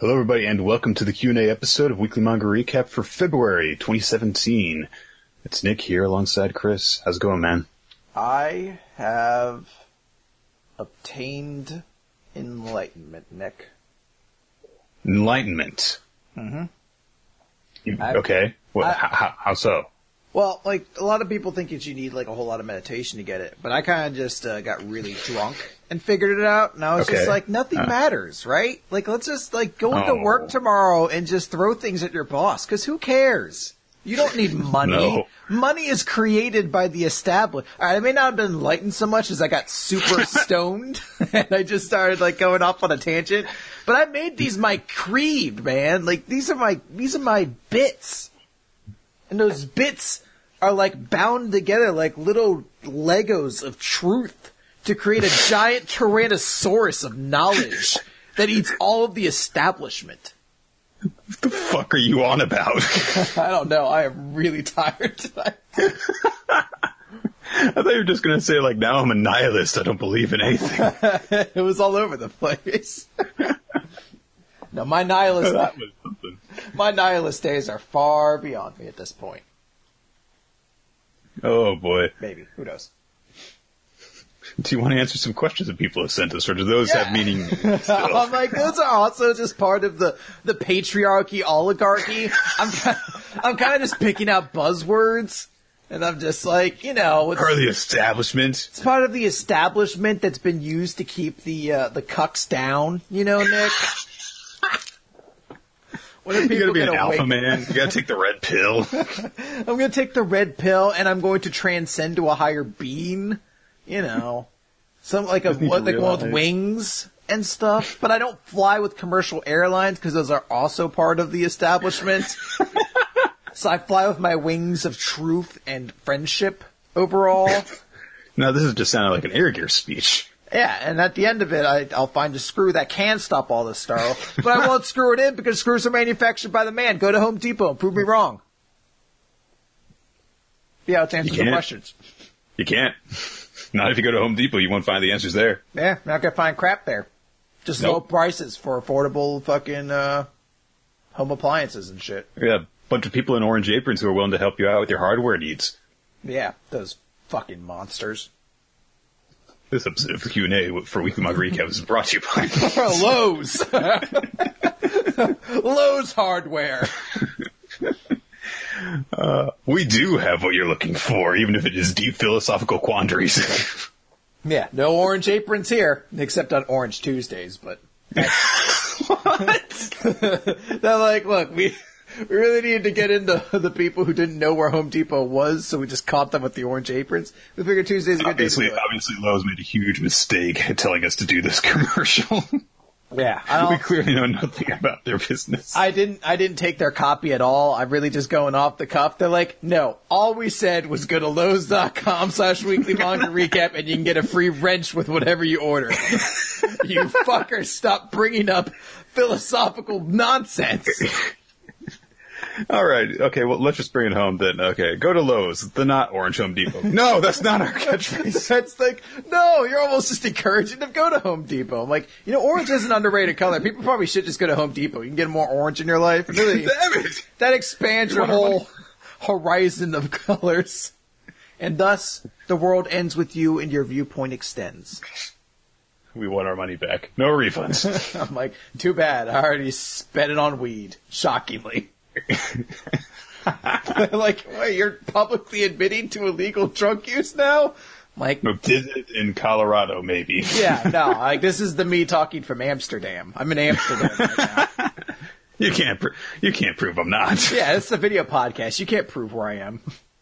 Hello, everybody, and welcome to the Q&A episode of Weekly Manga Recap for February 2017. It's Nick here alongside Chris. How's it going, man? I have obtained enlightenment, Nick. Enlightenment? Mm-hmm. Okay. How so? Well, like, a lot of people think that you need, like, a whole lot of meditation to get it, but I kind of just got really drunk and figured it out, and I was just like, nothing matters, right? Like, let's just, like, go into work tomorrow and just throw things at your boss, because who cares? You don't need money. No. Money is created by the established. All right, I may not have been enlightened so much as I got super stoned, and I just started, like, going off on a tangent, but I made these my creed, man. Like, these are my bits. And those bits are, like, bound together like little Legos of truth to create a giant Tyrannosaurus of knowledge that eats all of the establishment. What the fuck are you on about? I don't know. I am really tired tonight. I thought you were just going to say, like, now I'm a nihilist. I don't believe in anything. It was all over the place. No, my nihilist... That was something. My nihilist days are far beyond me at this point. Oh, boy. Maybe. Who knows? Do you want to answer some questions that people have sent us, or do those have meaning still? I'm like, those are also just part of the patriarchy oligarchy. I'm kind of just picking out buzzwords, and I'm just like, you know... Part of the establishment. It's part of the establishment that's been used to keep the cucks down, you know, Nick? When are people you gotta be an gonna alpha man. You gotta take the red pill. I'm gonna take the red pill, and I'm going to transcend to a higher being. You know, some like one with wings and stuff. But I don't fly with commercial airlines because those are also part of the establishment. So I fly with my wings of truth and friendship overall. No, this is just sounding like an Air Gear speech. Yeah, and at the end of it, I'll find a screw that can stop all this stuff. But I won't screw it in because screws are manufactured by the man. Go to Home Depot and prove me wrong. Yeah, let's answer some questions. You can't. Not if you go to Home Depot. You won't find the answers there. Yeah, not gonna find crap there. Just low prices for affordable fucking home appliances and shit. Yeah, a bunch of people in orange aprons who are willing to help you out with your hardware needs. Yeah, those fucking monsters. This episode of Q&A for Weekly Manga Recap is brought to you by Lowe's. Lowe's Hardware. We do have what you're looking for, even if it is deep philosophical quandaries. Yeah, no orange aprons here, except on Orange Tuesdays, but... What? They're like, look, we really needed to get into the people who didn't know where Home Depot was, so we just caught them with the orange aprons. We figured Tuesday's a good day to do it. Obviously, Lowe's made a huge mistake telling us to do this commercial. Yeah, we clearly know nothing about their business. I didn't take their copy at all. I'm really just going off the cuff. They're like, no, all we said was go to Lowe's.com/weekly manga recap and you can get a free wrench with whatever you order. You fuckers, stop bringing up philosophical nonsense. All right. Okay, well, let's just bring it home then. Okay, go to Lowe's, the not orange Home Depot. No, that's not our catchphrase. That's like, no, you're almost just encouraging them to go to Home Depot. I'm like, you know, orange is an underrated color. People probably should just go to Home Depot. You can get more orange in your life. Really, damn it. That expands your whole horizon of colors. And thus, the world ends with you and your viewpoint extends. We want our money back. No refunds. I'm like, too bad. I already spent it on weed. Shockingly. Like, wait, you're publicly admitting to illegal drug use now? Like, did it in Colorado, maybe. Yeah, no, like, this is the me talking from Amsterdam. I'm in Amsterdam right now. You can't prove I'm not. Yeah, it's a video podcast. You can't prove where I am.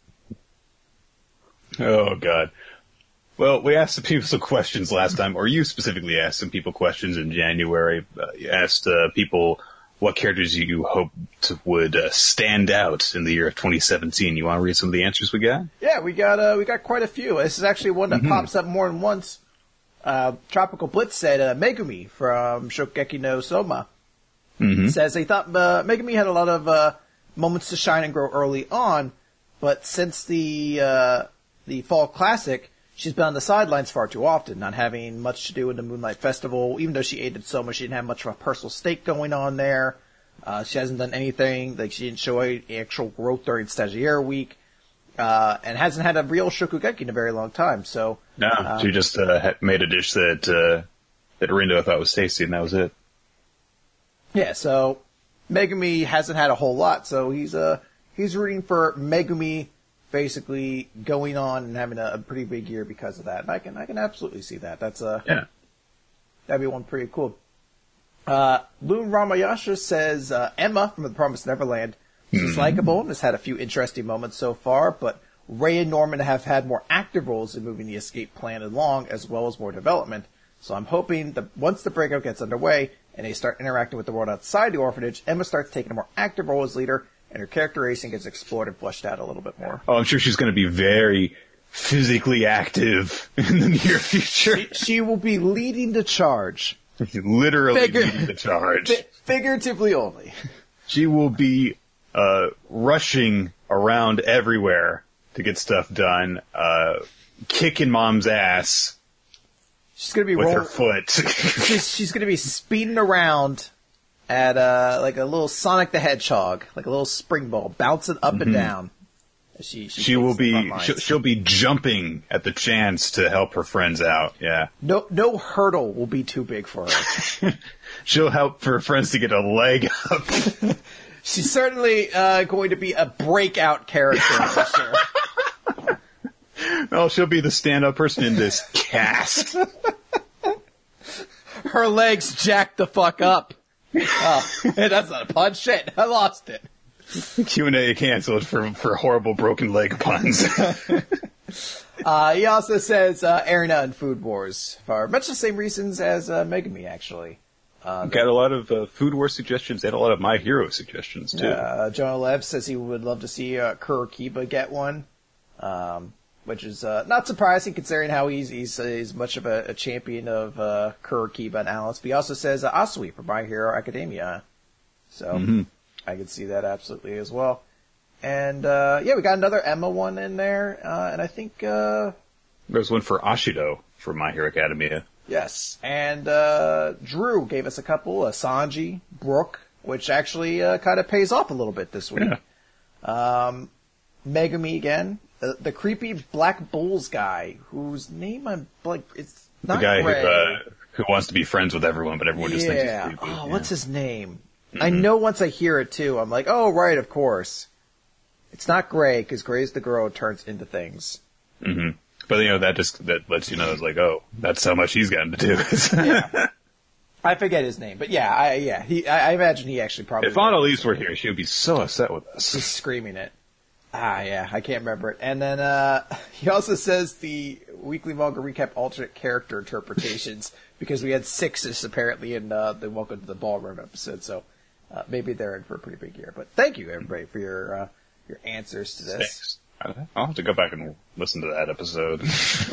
Oh, God. Well, we asked some people some questions last time, or you specifically asked some people questions in January. You asked people what characters you hoped would stand out in the year of 2017. You want to read some of the answers we got? Yeah, we got quite a few. This is actually one that pops up more than once. Tropical Blitz said Megumi from Shokugeki no Soma. Says he thought Megumi had a lot of moments to shine and grow early on, but since the Fall Classic, she's been on the sidelines far too often, not having much to do with the Moonlight Festival. Even though she aided so much, she didn't have much of a personal stake going on there. She hasn't done anything. Like, she didn't show any actual growth during Stagiaire Week. And hasn't had a real Shokugeki in a very long time, so... No, she just made a dish that Rindo thought was tasty, and that was it. Yeah, so Megumi hasn't had a whole lot, so he's rooting for Megumi basically going on and having a pretty big year because of that. And I can absolutely see that. That'd be one pretty cool. Loon Ramayasha says Emma from The Promised Neverland. She's likable and has had a few interesting moments so far, but Ray and Norman have had more active roles in moving the escape plan along, as well as more development. So I'm hoping that once the breakup gets underway and they start interacting with the world outside the orphanage, Emma starts taking a more active role as leader, and her characterization gets explored and fleshed out a little bit more. Oh, I'm sure she's going to be very physically active in the near future. She will be leading the charge. Literally leading the charge. Figuratively only. She will be rushing around everywhere to get stuff done, kicking mom's ass. She's gonna be with her foot. she's gonna be speeding around at like a little Sonic the Hedgehog, like a little spring ball, bouncing up and down. She will be she'll be jumping at the chance to help her friends out. Yeah. No hurdle will be too big for her. She'll help her friends to get a leg up. She's certainly going to be a breakout character for sure. Oh, she'll be the stand-up person in this cast. Her legs jacked the fuck up. Oh, that's not a pun. Shit, I lost it. Q&A canceled for horrible broken leg puns. He also says Erina and Food Wars for much the same reasons as Megumi, actually. Got a lot of Food Wars suggestions and a lot of My Hero suggestions, too. Jonah Lev says he would love to see Kurokiba get one, which is not surprising considering how he's much of a champion of Kurokiba and Alice. But he also says Asui for My Hero Academia. So I could see that absolutely as well. And we got another Emma one in there, and I think there's one for Ashido for My Hero Academia. Yes, and Drew gave us a couple, Sanji, Brooke, which actually kind of pays off a little bit this week. Yeah. Megumi again, the creepy Black Bulls guy, whose name I'm like, it's not the guy Gray. who wants to be friends with everyone, but everyone just thinks he's creepy. Oh, what's his name? I know once I hear it too, I'm like, oh right, of course. It's not Gray, because Gray's the girl who turns into things. Mm-hmm. But, that lets you know, it's like, oh, that's how much he's gotten to do. Yeah. I forget his name, but I imagine he actually probably... If Annalise were here, she would be so upset with us. She's screaming it. I can't remember it. And then, he also says the weekly manga recap alternate character interpretations, because we had 6 apparently in the Welcome to the Ballroom episode, so maybe they're in for a pretty big year. But thank you, everybody, for your answers to this. Thanks. I'll have to go back and listen to that episode.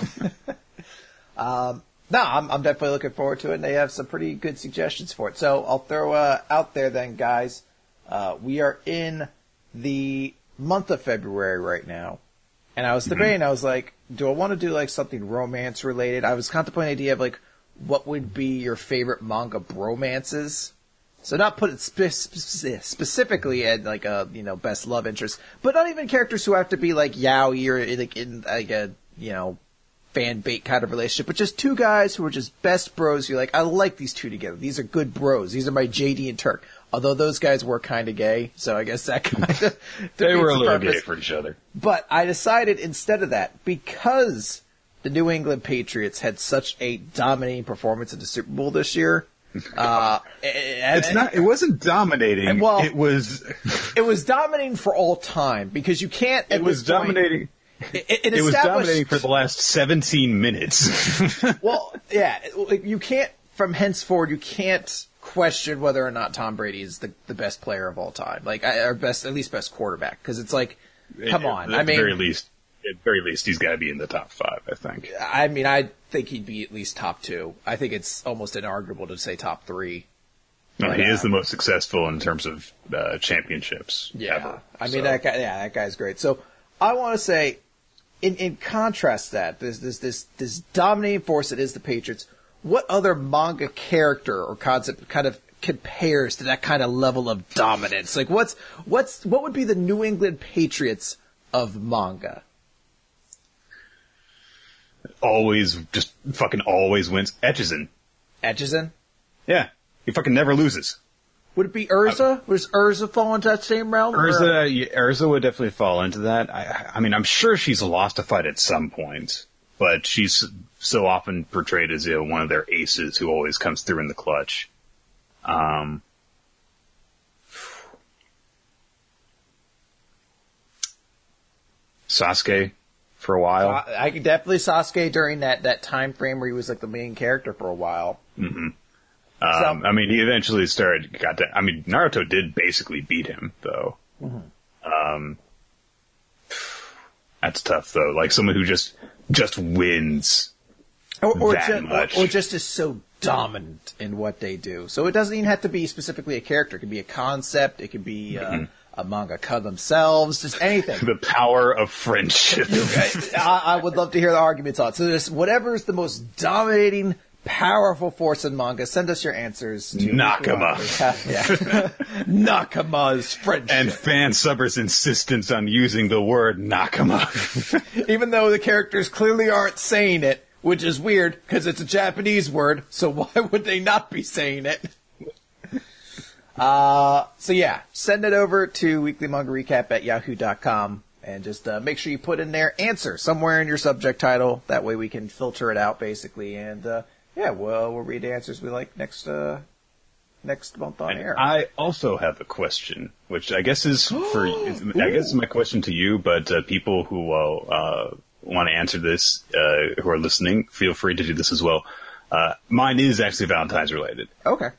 No, I'm definitely looking forward to it, and they have some pretty good suggestions for it. So I'll throw out there then, guys. We are in the month of February right now, and I was debating. I was like, do I want to do like something romance related? I was contemplating the idea of like, what would be your favorite manga bromances? So not put it specifically at like a best love interest, but not even characters who have to be like yaoi or like in like a fan bait kind of relationship, but just two guys who are just best bros. You're like, I like these two together. These are good bros. These are my JD and Turk. Although those guys were kind of gay, so I guess that kind of they were a little gay for each other. But I decided instead of that, because the New England Patriots had such a dominating performance in the Super Bowl this year. It wasn't dominating. Well, it was dominating for all time because you can't. It was dominating. It was dominating for the last 17 minutes. Well, yeah, you can't. From henceforward, you can't question whether or not Tom Brady is the best player of all time, like or at least best quarterback. Because it's like, come on. At very least, he's got to be in the top 5. I think. I mean, I think he'd be at least top 2. I think it's almost inarguable to say top 3. No, he is the most successful in terms of championships. Yeah, ever, I mean that guy. Yeah, that guy's great. So I want to say in contrast to that, this dominating force that is the Patriots, what other manga character or concept kind of compares to that kind of level of dominance? Like, what would be the New England Patriots of manga? Just fucking always wins. Etchison. Etchison? Yeah. He fucking never loses. Would it be Urza? Does Urza fall into that same realm? Urza would definitely fall into that. I mean, I'm sure she's lost a fight at some point, but she's so often portrayed as one of their aces who always comes through in the clutch. Sasuke for a while. I could definitely Sasuke during that time frame where he was like the main character for a while. Mm-hmm. I mean, he eventually Naruto did basically beat him, though. Mm-hmm. That's tough, though. Like, someone who just wins or much. Or just is so dominant in what they do. So it doesn't even have to be specifically a character. It could be a concept. It could be a mangaka themselves. Just anything. The power of friendship. I would love to hear the arguments on it. So just whatever's the most dominating, powerful force in manga, send us your answers to Nakama. Nakama's friendship. And fan subbers' insistence on using the word Nakama. Even though the characters clearly aren't saying it, which is weird because it's a Japanese word, so why would they not be saying it? So yeah, send it over to weeklymangarecap@yahoo.com and just make sure you put in there answer somewhere in your subject title. That way we can filter it out basically, and we'll read the answers we like next month on air. I also have a question, which I guess is I guess is my question to you, but people who want to answer this, who are listening, feel free to do this as well. Mine is actually Valentine's related. Okay.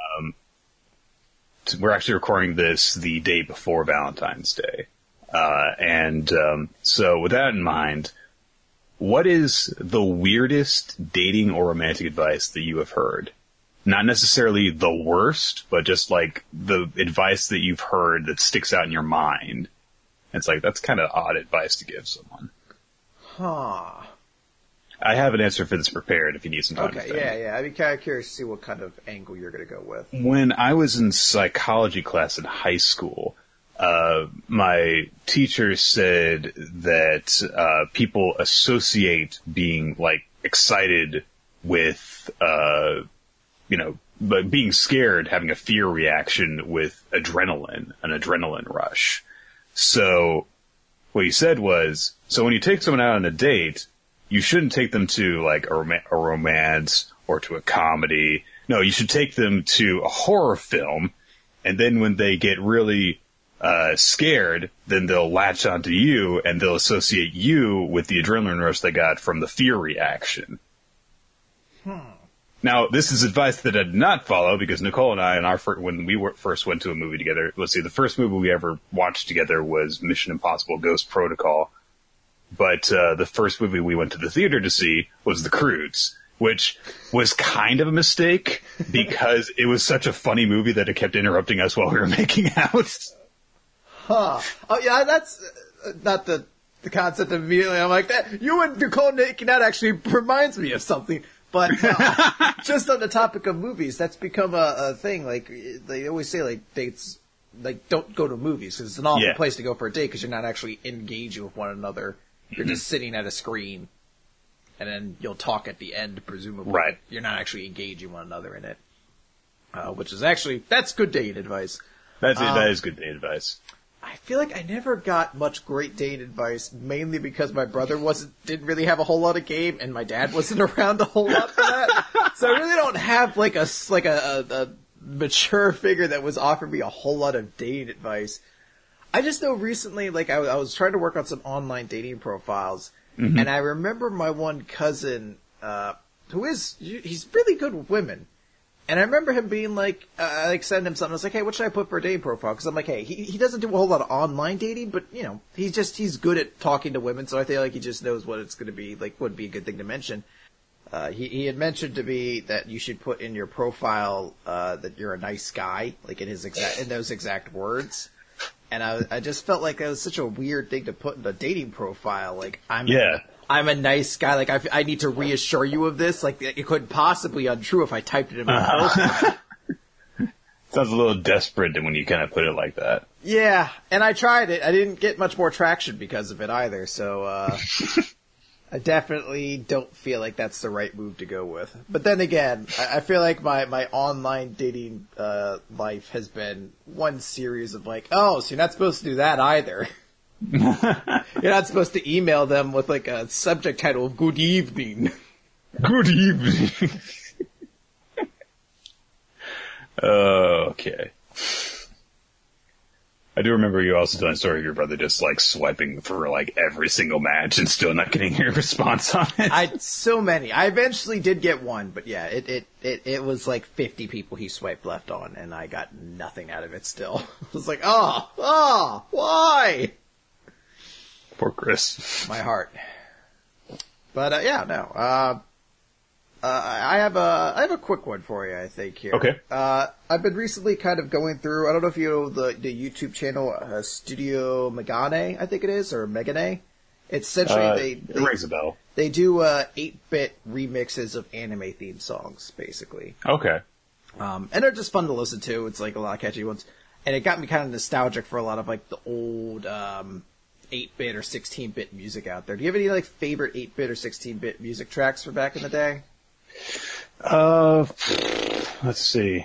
We're actually recording this the day before Valentine's Day. So with that in mind, what is the weirdest dating or romantic advice that you have heard? Not necessarily the worst, but just like the advice that you've heard that sticks out in your mind. It's like, that's kind of odd advice to give someone. Huh. I have an answer for this prepared if you need some time to think. Yeah. I'd be kind of curious to see what kind of angle you're going to go with. When I was in psychology class in high school, my teacher said that people associate being like excited with, but being scared, having a fear reaction with an adrenaline rush. So what he said was, so when you take someone out on a date, you shouldn't take them to like a romance or to a comedy. No, you should take them to a horror film, and then when they get really scared, then they'll latch onto you and they'll associate you with the adrenaline rush they got from the fear reaction. Now, this is advice that I did not follow because Nicole and I, when we first went to a movie together, let's see, the first movie we ever watched together was Mission Impossible Ghost Protocol. But the first movie we went to the theater to see was The Croods, which was kind of a mistake because it was such a funny movie that it kept interrupting us while we were making out. Huh. Oh, yeah, that's not the concept immediately. I'm like, that. You and Nicole making out actually reminds me of something. But just on the topic of movies, that's become a thing. Like, they always say, like, dates, like, don't go to movies because it's an awful place to go for a date because you're not actually engaging with one another. You're just sitting at a screen, and then you'll talk at the end, presumably. Right. You're not actually engaging one another in it. Which is actually, that's good date advice. That is good date advice. I feel like I never got much great date advice, mainly because my brother didn't really have a whole lot of game, and my dad wasn't around a whole lot for that. So I really don't have like a mature figure that was offering me a whole lot of dating advice. I just know recently, like, I was trying to work on some online dating profiles, and I remember my one cousin, he's really good with women. And I remember him being like, send him something. I was like, hey, what should I put for a dating profile? Because I'm like, hey, he doesn't do a whole lot of online dating, but, you know, he's good at talking to women, so I feel like he just knows what it's going to be, like, would be a good thing to mention. He had mentioned to me that you should put in your profile, that you're a nice guy, like in those exact words. And I just felt like that was such a weird thing to put in a dating profile. Like, I'm a nice guy. Like, I need to reassure you of this. Like, it couldn't possibly be untrue if I typed it in my profile. Sounds a little desperate when you kind of put it like that. Yeah, and I tried it. I didn't get much more traction because of it either, so I definitely don't feel like that's the right move to go with. But then again, I feel like my online dating life has been one series of like, oh, so you're not supposed to do that either. You're not supposed to email them with like a subject title of "Good evening." Good evening. Okay. I do remember you also telling a story of your brother just like swiping for like every single match and still not getting your response on it. So many. I eventually did get one, but yeah, it was like 50 people he swiped left on, and I got nothing out of it still. I was like, why? Poor Chris. My heart. But I have a quick one for you, I think, here. Okay. I've been recently kind of going through, I don't know if you know the YouTube channel, Studio Megane, I think it is, or Megane. It's essentially, it rings a bell. They do 8-bit remixes of anime theme songs, basically. Okay. And they're just fun to listen to. It's like a lot of catchy ones. And it got me kind of nostalgic for a lot of like the old 8-bit or 16-bit music out there. Do you have any like favorite 8-bit or 16-bit music tracks from back in the day? Let's see.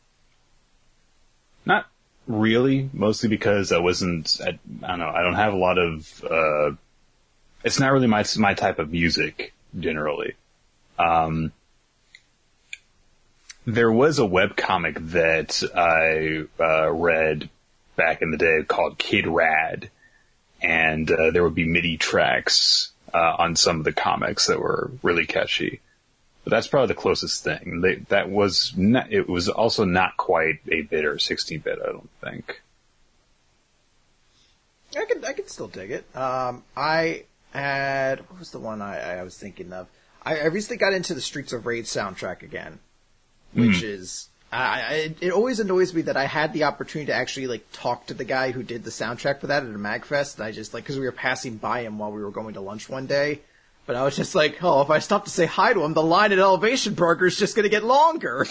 Not really, mostly because I don't know, I don't have a lot of, it's not really my type of music, generally. There was a webcomic that I, read back in the day called Kid Rad, and, there would be MIDI tracks, on some of the comics that were really catchy. But that's probably the closest thing. It was also not quite 8-bit or 16-bit, I don't think. I could still dig it. I had, what was the one I was thinking of? I recently got into the Streets of Rage soundtrack again, which is, it always annoys me that I had the opportunity to actually like talk to the guy who did the soundtrack for that at a MagFest, and I just like, cause we were passing by him while we were going to lunch one day. But I was just like, if I stop to say hi to him, the line at Elevation Burger is just going to get longer.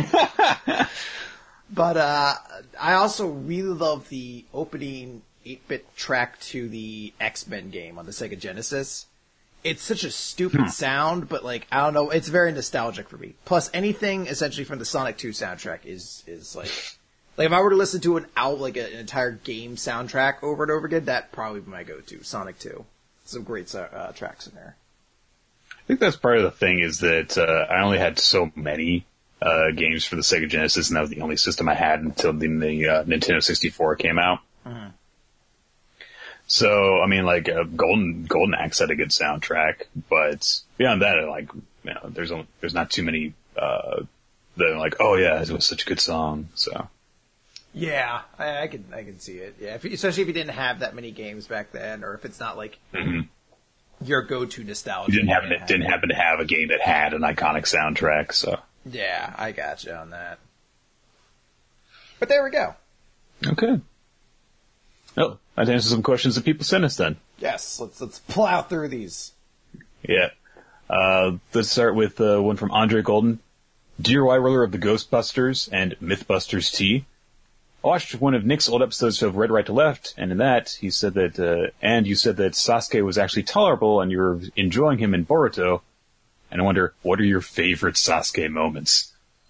But I also really love the opening 8-bit track to the X-Men game on the Sega Genesis. It's such a stupid sound, but like, I don't know, it's very nostalgic for me. Plus, anything essentially from the Sonic 2 soundtrack is like if I were to listen to an entire game soundtrack over and over again, that'd probably be my go-to, Sonic 2. Some great tracks in there. I think that's part of the thing is that I only had so many games for the Sega Genesis, and that was the only system I had until the Nintendo 64 came out. Mm-hmm. So, I mean, like Golden Axe had a good soundtrack, but beyond that, like, you know, there's not too many that are like, oh yeah, it was such a good song. So. Yeah, I can see it. Yeah, especially if you didn't have that many games back then, or if it's not like. Mm-hmm. Your go-to nostalgia. You didn't happen to have a game that had an iconic soundtrack, so. Yeah, I got you on that. But there we go. Okay. Oh, I'd answer some questions that people sent us then. Yes, let's plow through these. Yeah. Let's start with one from Andre Golden. Dear White Roller of the Ghostbusters and Mythbusters T. I watched one of Nick's old episodes of Red Right to Left, and in that, he said that, and you said that Sasuke was actually tolerable and you were enjoying him in Boruto. And I wonder, what are your favorite Sasuke moments?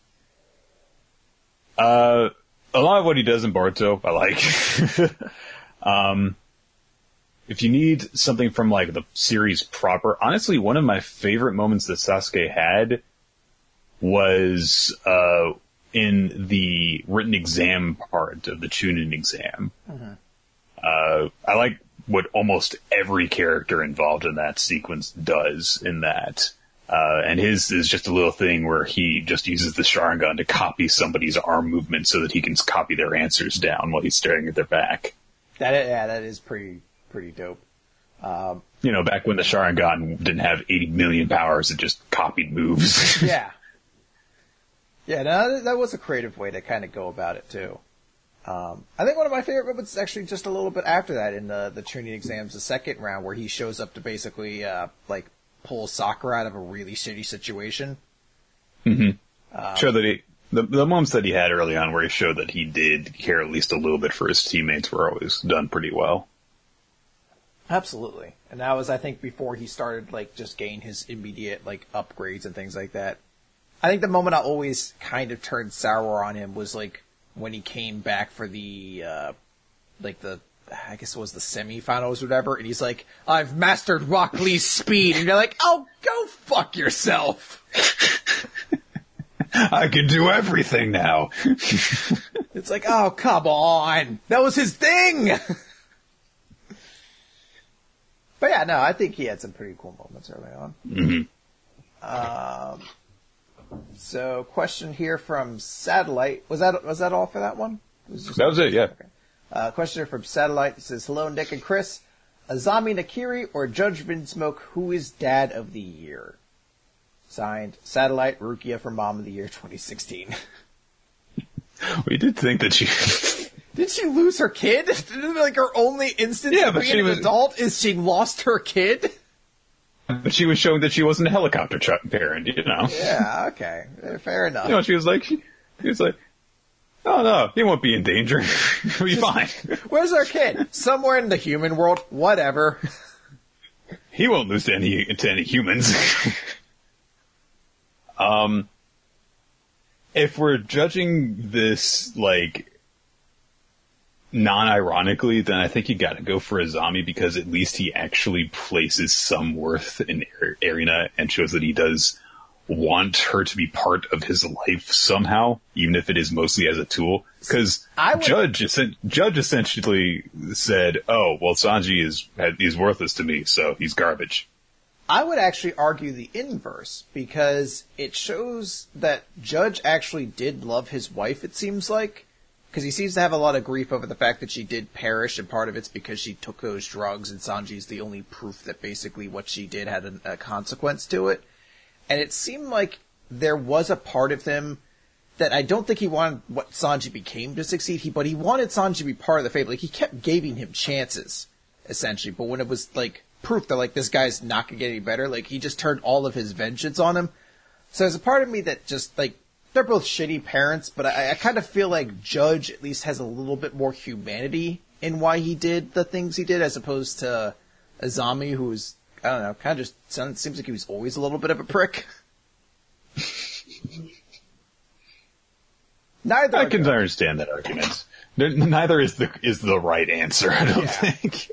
A lot of what he does in Boruto, I like. If you need something from, like, the series proper, honestly, one of my favorite moments that Sasuke had was, in the written exam part of the Chunin exam. Mm-hmm. I like what almost every character involved in that sequence does in that. And his is just a little thing where he just uses the Sharingan to copy somebody's arm movement so that he can copy their answers down while he's staring at their back. That is pretty dope. You know, back when the Sharingan didn't have 80 million powers, it just copied moves. Yeah. Yeah, no, that was a creative way to kind of go about it, too. I think one of my favorite moments is actually just a little bit after that in the training exams, the second round, where he shows up to basically, pull Sakura out of a really shitty situation. Mm-hmm. Show that the moments that he had early on where he showed that he did care at least a little bit for his teammates were always done pretty well. Absolutely. And that was, I think, before he started, just gain his immediate, upgrades and things like that. I think the moment I always kind of turned sour on him was, when he came back for the I guess it was the semifinals or whatever, and he's like, I've mastered Rock Lee's speed, and you're like, oh, go fuck yourself. I can do everything now. It's like, oh, come on. That was his thing. But yeah, no, I think he had some pretty cool moments early on. Mm-hmm. So question here from Satellite. Was that all for that one? That was it, yeah. Okay. Question here from Satellite. It says, hello, Nick and Chris. Azami Nakiri or Judge Vinsmoke, who is Dad of the Year? Signed, Satellite Rukia for Mom of the Year 2016. We did think that she... Did she lose her kid? Her only instance of being an adult is she lost her kid? But she was showing that she wasn't a helicopter parent, Yeah, okay. Fair enough. She was like, oh no, he won't be in danger. He'll be fine. Where's our kid? Somewhere in the human world. Whatever. He won't lose to any humans. If we're judging this, non-ironically, then I think you gotta go for Azami because at least he actually places some worth in Erina and shows that he does want her to be part of his life somehow, even if it is mostly as a tool. Because Judge essentially said, oh, well, Sanji is worthless to me, so he's garbage. I would actually argue the inverse, because it shows that Judge actually did love his wife, it seems like. Because he seems to have a lot of grief over the fact that she did perish, and part of it's because she took those drugs, and Sanji's the only proof that basically what she did had a consequence to it. And it seemed like there was a part of him that I don't think he wanted what Sanji became to succeed, but he wanted Sanji to be part of the fate. He kept giving him chances, essentially. But when it was, proof that, this guy's not gonna get any better, he just turned all of his vengeance on him. So there's a part of me that just, they're both shitty parents, but I kind of feel like Judge at least has a little bit more humanity in why he did the things he did, as opposed to Azami, who's, I don't know, kind of just seems like he was always a little bit of a prick. I can understand that argument. Neither is the right answer, I don't think.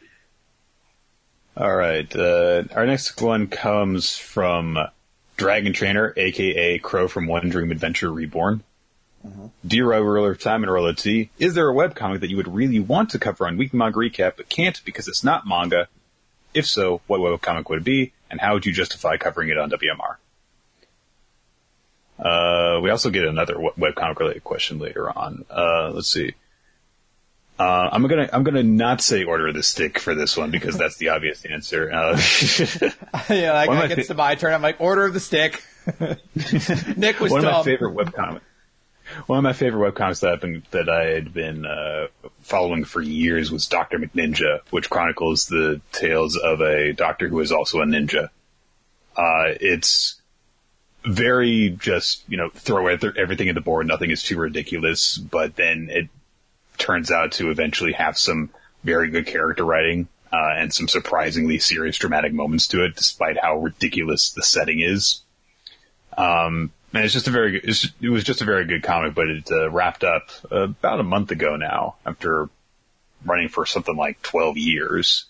All right, our next one comes from Dragon Trainer, a.k.a. Crow from One Dream Adventure Reborn. Mm-hmm. Dear Roller of Time and Roller T, is there a webcomic that you would really want to cover on Weekly Manga Recap but can't because it's not manga? If so, what webcomic would it be, and how would you justify covering it on WMR? We also get another webcomic related question later on. Let's see. I'm gonna not say Order of the Stick for this one because that's the obvious answer. Yeah, that gets to my turn. I'm like, Order of the Stick. Nick was One dumb. of my favorite webcomics that I had been following for years was Dr. McNinja, which chronicles the tales of a doctor who is also a ninja. It's very just, throw everything at the board. Nothing is too ridiculous, but then it turns out to eventually have some very good character writing, and some surprisingly serious dramatic moments to it, despite how ridiculous the setting is. And it was just a very good comic, but it wrapped up about a month ago now, after running for something like 12 years.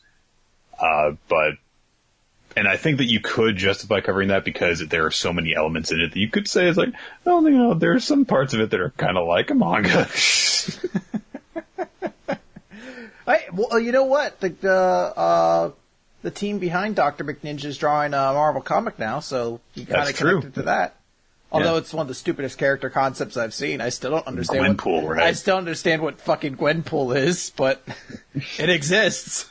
And I think that you could justify covering that because there are so many elements in it that you could say it's like, oh, there are some parts of it that are kind of like a manga. Well, you know what? The team behind Dr. McNinja is drawing a Marvel comic now, so you kind of connected to that. Although it's one of the stupidest character concepts I've seen, I still don't understand. Gwenpool, right? I still understand what fucking Gwenpool is, but it exists.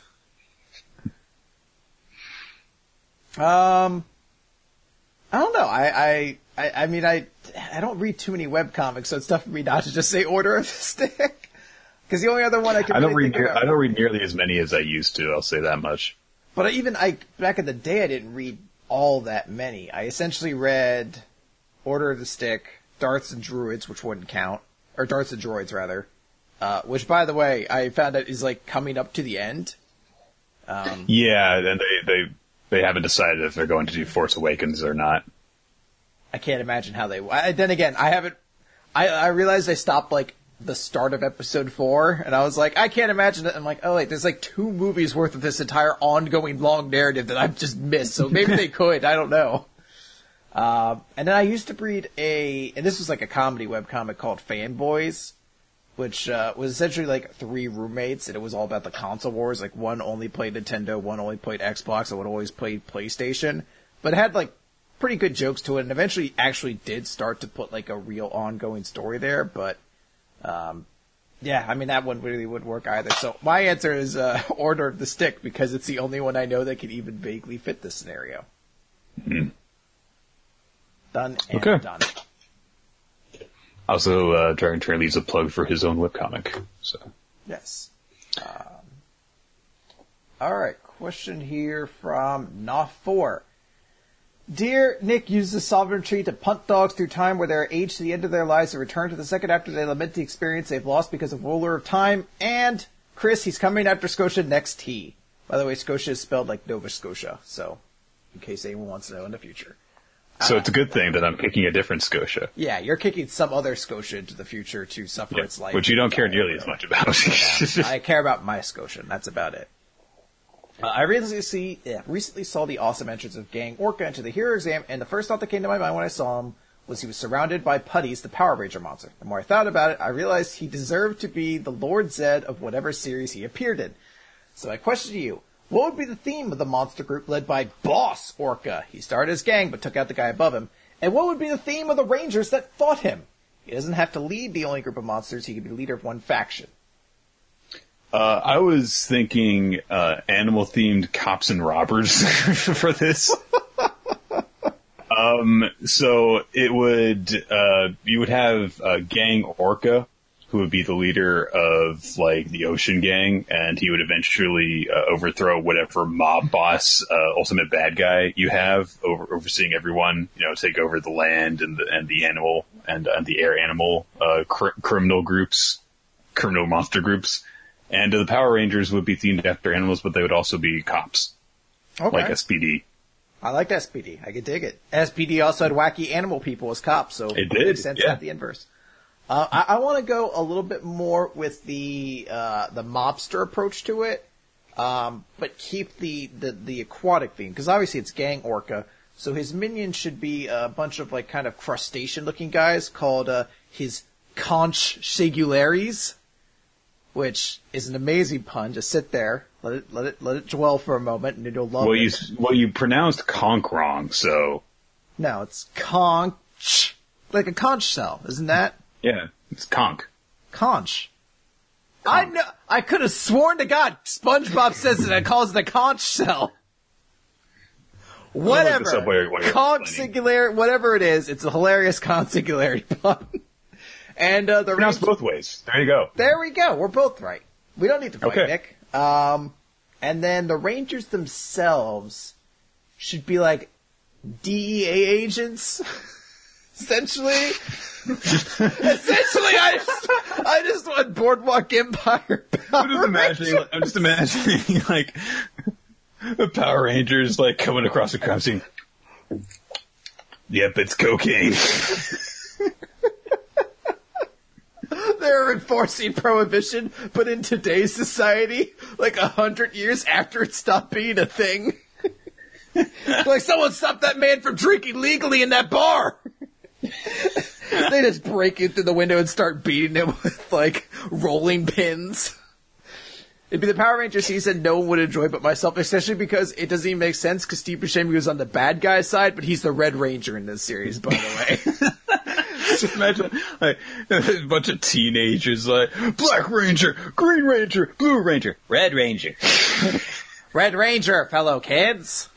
I don't know. I mean, I don't read too many webcomics, so it's tough for me not to just say Order of the Stick. Because the only other one I can I don't really read. think about... I don't read nearly as many as I used to. I'll say that much. But back in the day, I didn't read all that many. I essentially read Order of the Stick, Darts and Druids, which wouldn't count, or Darts and Droids rather. Which, by the way, I found out is like coming up to the end. Yeah, and they haven't decided if they're going to do Force Awakens or not. I can't imagine how they. Then again, I haven't. I realized I stopped like the start of episode 4, and I was like, I can't imagine it. I'm like, oh wait, there's like 2 movies worth of this entire ongoing long narrative that I've just missed. So maybe they could. I don't know. And then I used to read and this was like a comedy webcomic called Fanboys, which was essentially like 3 roommates, and it was all about the console wars. Like one only played Nintendo, one only played Xbox, and one always played PlayStation. But it had like pretty good jokes to it, and eventually actually did start to put like a real ongoing story there. But yeah, I mean that one really wouldn't work either. So my answer is Order of the Stick, because it's the only one I know that can even vaguely fit this scenario. Mm-hmm. Done and done. Also, Dragon Train leaves a plug for his own webcomic. So yes. All right. Question here from Nah4. Dear Nick uses the sovereignty to punt dogs through time where they are aged to the end of their lives and return to the second after they lament the experience they've lost because of Ruler of Time. And Chris, he's coming after Scotia next T. By the way, Scotia is spelled like Nova Scotia, so in case anyone wants to know in the future. So it's a good thing that I'm picking a different Scotia. Yeah, you're kicking some other Scotia into the future to suffer its life. Which you don't care nearly as much about. Yeah, I care about my Scotia, and that's about it. I recently saw the awesome entrance of Gang Orca into the hero exam, and the first thought that came to my mind when I saw him was he was surrounded by Putties, the Power Ranger monster. The more I thought about it, I realized he deserved to be the Lord Zed of whatever series he appeared in. So my question to you, what would be the theme of the monster group led by Boss Orca? He started his gang, but took out the guy above him. And what would be the theme of the Rangers that fought him? He doesn't have to lead the only group of monsters, he can be the leader of one faction. I was thinking animal-themed cops and robbers for this. So it would you would have Gang Orca, who would be the leader of like the Ocean Gang, and he would eventually overthrow whatever mob boss, ultimate bad guy you have, overseeing everyone. You know, take over the land and the animal and the air animal criminal monster groups. And the Power Rangers would be themed after animals, but they would also be cops. Okay. Like SPD. I like SPD. I could dig it. SPD also had wacky animal people as cops, so it makes sense to have the inverse. I want to go a little bit more with the mobster approach to it, but keep the aquatic theme, because obviously it's Gang Orca, so his minions should be a bunch of like kind of crustacean-looking guys called his conch singulares, which is an amazing pun. Just sit there, let it dwell for a moment, and you'll love it. You pronounced conch wrong, so no, it's conch, like a conch shell, isn't that? Yeah, it's conch. Conch. I know. I could have sworn to God, SpongeBob says it and calls it a conch shell. Whatever. Conch singularity, whatever it is, it's a hilarious conch singularity pun. And the pronounced both ways. There you go. There we go. We're both right. We don't need to fight, Nick. And then the Rangers themselves should be like DEA agents. Essentially, I just want Boardwalk Empire. I'm just imagining like the Power Rangers like coming across a crime scene. Yep, it's cocaine. They're enforcing prohibition, but in today's society, like 100 years after it stopped being a thing. Like, someone stopped that man from drinking legally in that bar. They just break in through the window and start beating him with, like, rolling pins. It'd be the Power Ranger season no one would enjoy but myself, especially because it doesn't even make sense, because Steve Buscemi was on the bad guy side, but he's the Red Ranger in this series, by the way. Just imagine, like, a bunch of teenagers, like, Black Ranger, Green Ranger, Blue Ranger, Red Ranger. Red Ranger, fellow kids.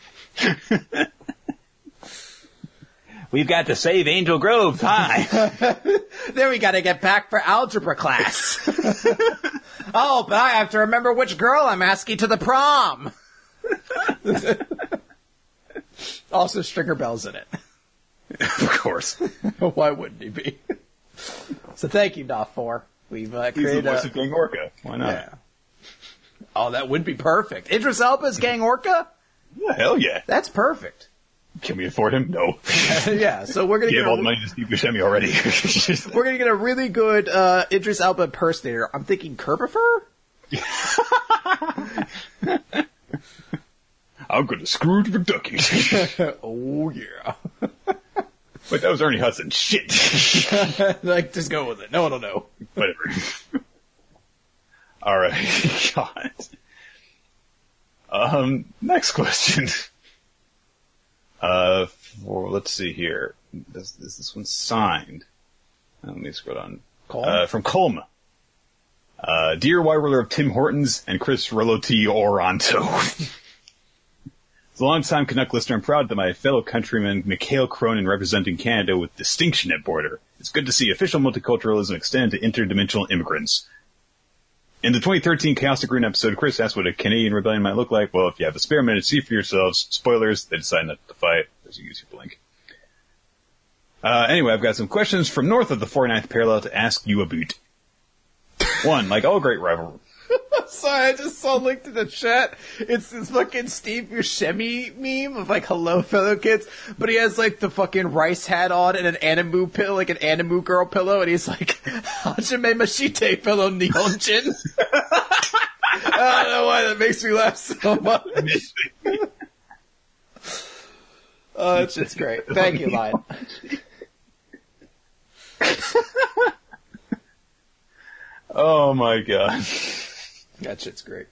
We've got to save Angel Grove. Hi. Then we gotta get back for algebra class. Oh, but I have to remember which girl I'm asking to the prom. Also, Stringer Bell's in it. Of course. Why wouldn't he be? So thank you, Doth4. We've He's created the voice of Gang Orca. Why not? Yeah. Oh, that would be perfect. Idris Elba's Gang Orca? Yeah, hell yeah. That's perfect. Can we afford him? No. Yeah, so we're going to Give all the money to Steve Buscemi already. We're going to get a really good Idris Elba impersonator. I'm thinking Kerbifer? I'm going to Scrooge McDucky. Oh, yeah. Wait, that was Ernie Hudson. Shit. Like, just go with it. No one will know. Whatever. All right. God. Next question. Let's see here. Is this one signed? Let me scroll down. From Colma. Dear Wide Ruler of Tim Hortons and Chris Reloti Oronto. As a long-time Canuck listener, I'm proud that my fellow countryman Mikhail Cronin representing Canada with distinction at border. It's good to see official multiculturalism extend to interdimensional immigrants. In the 2013 Chaos Green episode, Chris asked what a Canadian rebellion might look like. Well, if you have a spare minute, see for yourselves. Spoilers, they decide not to fight. There's a YouTube link. Anyway, I've got some questions from north of the 49th parallel to ask you about. One, like all great rivalry. Sorry, I just saw a link to the chat. It's this fucking Steve Buscemi meme of like, hello fellow kids, but he has like the fucking rice hat on and an Animu pillow, like an Animu girl pillow, and he's like, Hajime Mashite fellow Nihonjin. I don't know why that makes me laugh so much. Oh, that shit's great. Thank you, Lion. Oh my god. That shit's great.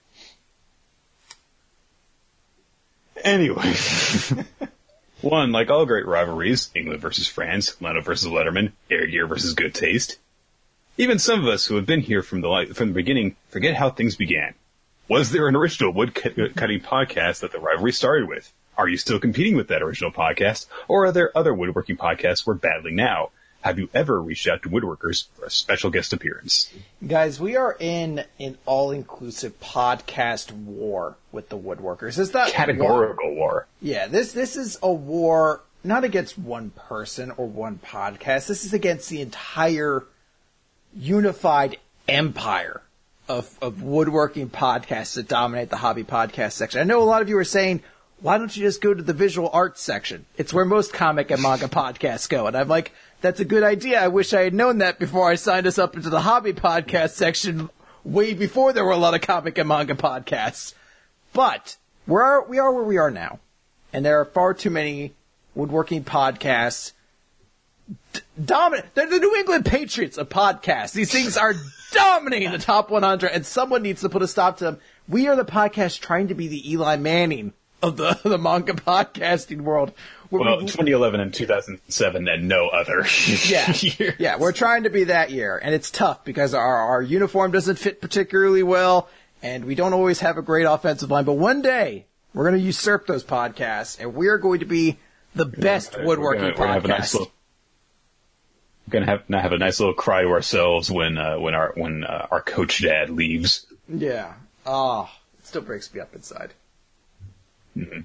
Anyway. One, like all great rivalries, England versus France, Leno versus Letterman, Air Gear versus Good Taste. Even some of us who have been here from the beginning forget how things began. Was there an original woodcutting podcast that the rivalry started with? Are you still competing with that original podcast? Or are there other woodworking podcasts we're battling now? Have you ever reached out to woodworkers for a special guest appearance? Guys, we are in an all-inclusive podcast war with the woodworkers. It's not categorical war. Yeah, this is a war not against one person or one podcast. This is against the entire unified empire of woodworking podcasts that dominate the hobby podcast section. I know a lot of you are saying, why don't you just go to the visual arts section? It's where most comic and manga podcasts go. And I'm like, that's a good idea. I wish I had known that before I signed us up into the hobby podcast section way before there were a lot of comic and manga podcasts. But we are where we are now. And there are far too many woodworking podcasts. Dominant. They're the New England Patriots of podcasts. These things are dominating the top 100, and someone needs to put a stop to them. We are the podcast trying to be the Eli Manning of the manga podcasting world. Well, 2011 and 2007 and no other years. Yeah, we're trying to be that year, and it's tough because our uniform doesn't fit particularly well, and we don't always have a great offensive line. But one day, we're going to usurp those podcasts, and we're going to be the best woodworking podcast. We're going to have a nice little cry to ourselves when our coach dad leaves. Yeah. Oh, it still breaks me up inside. Mm-hmm.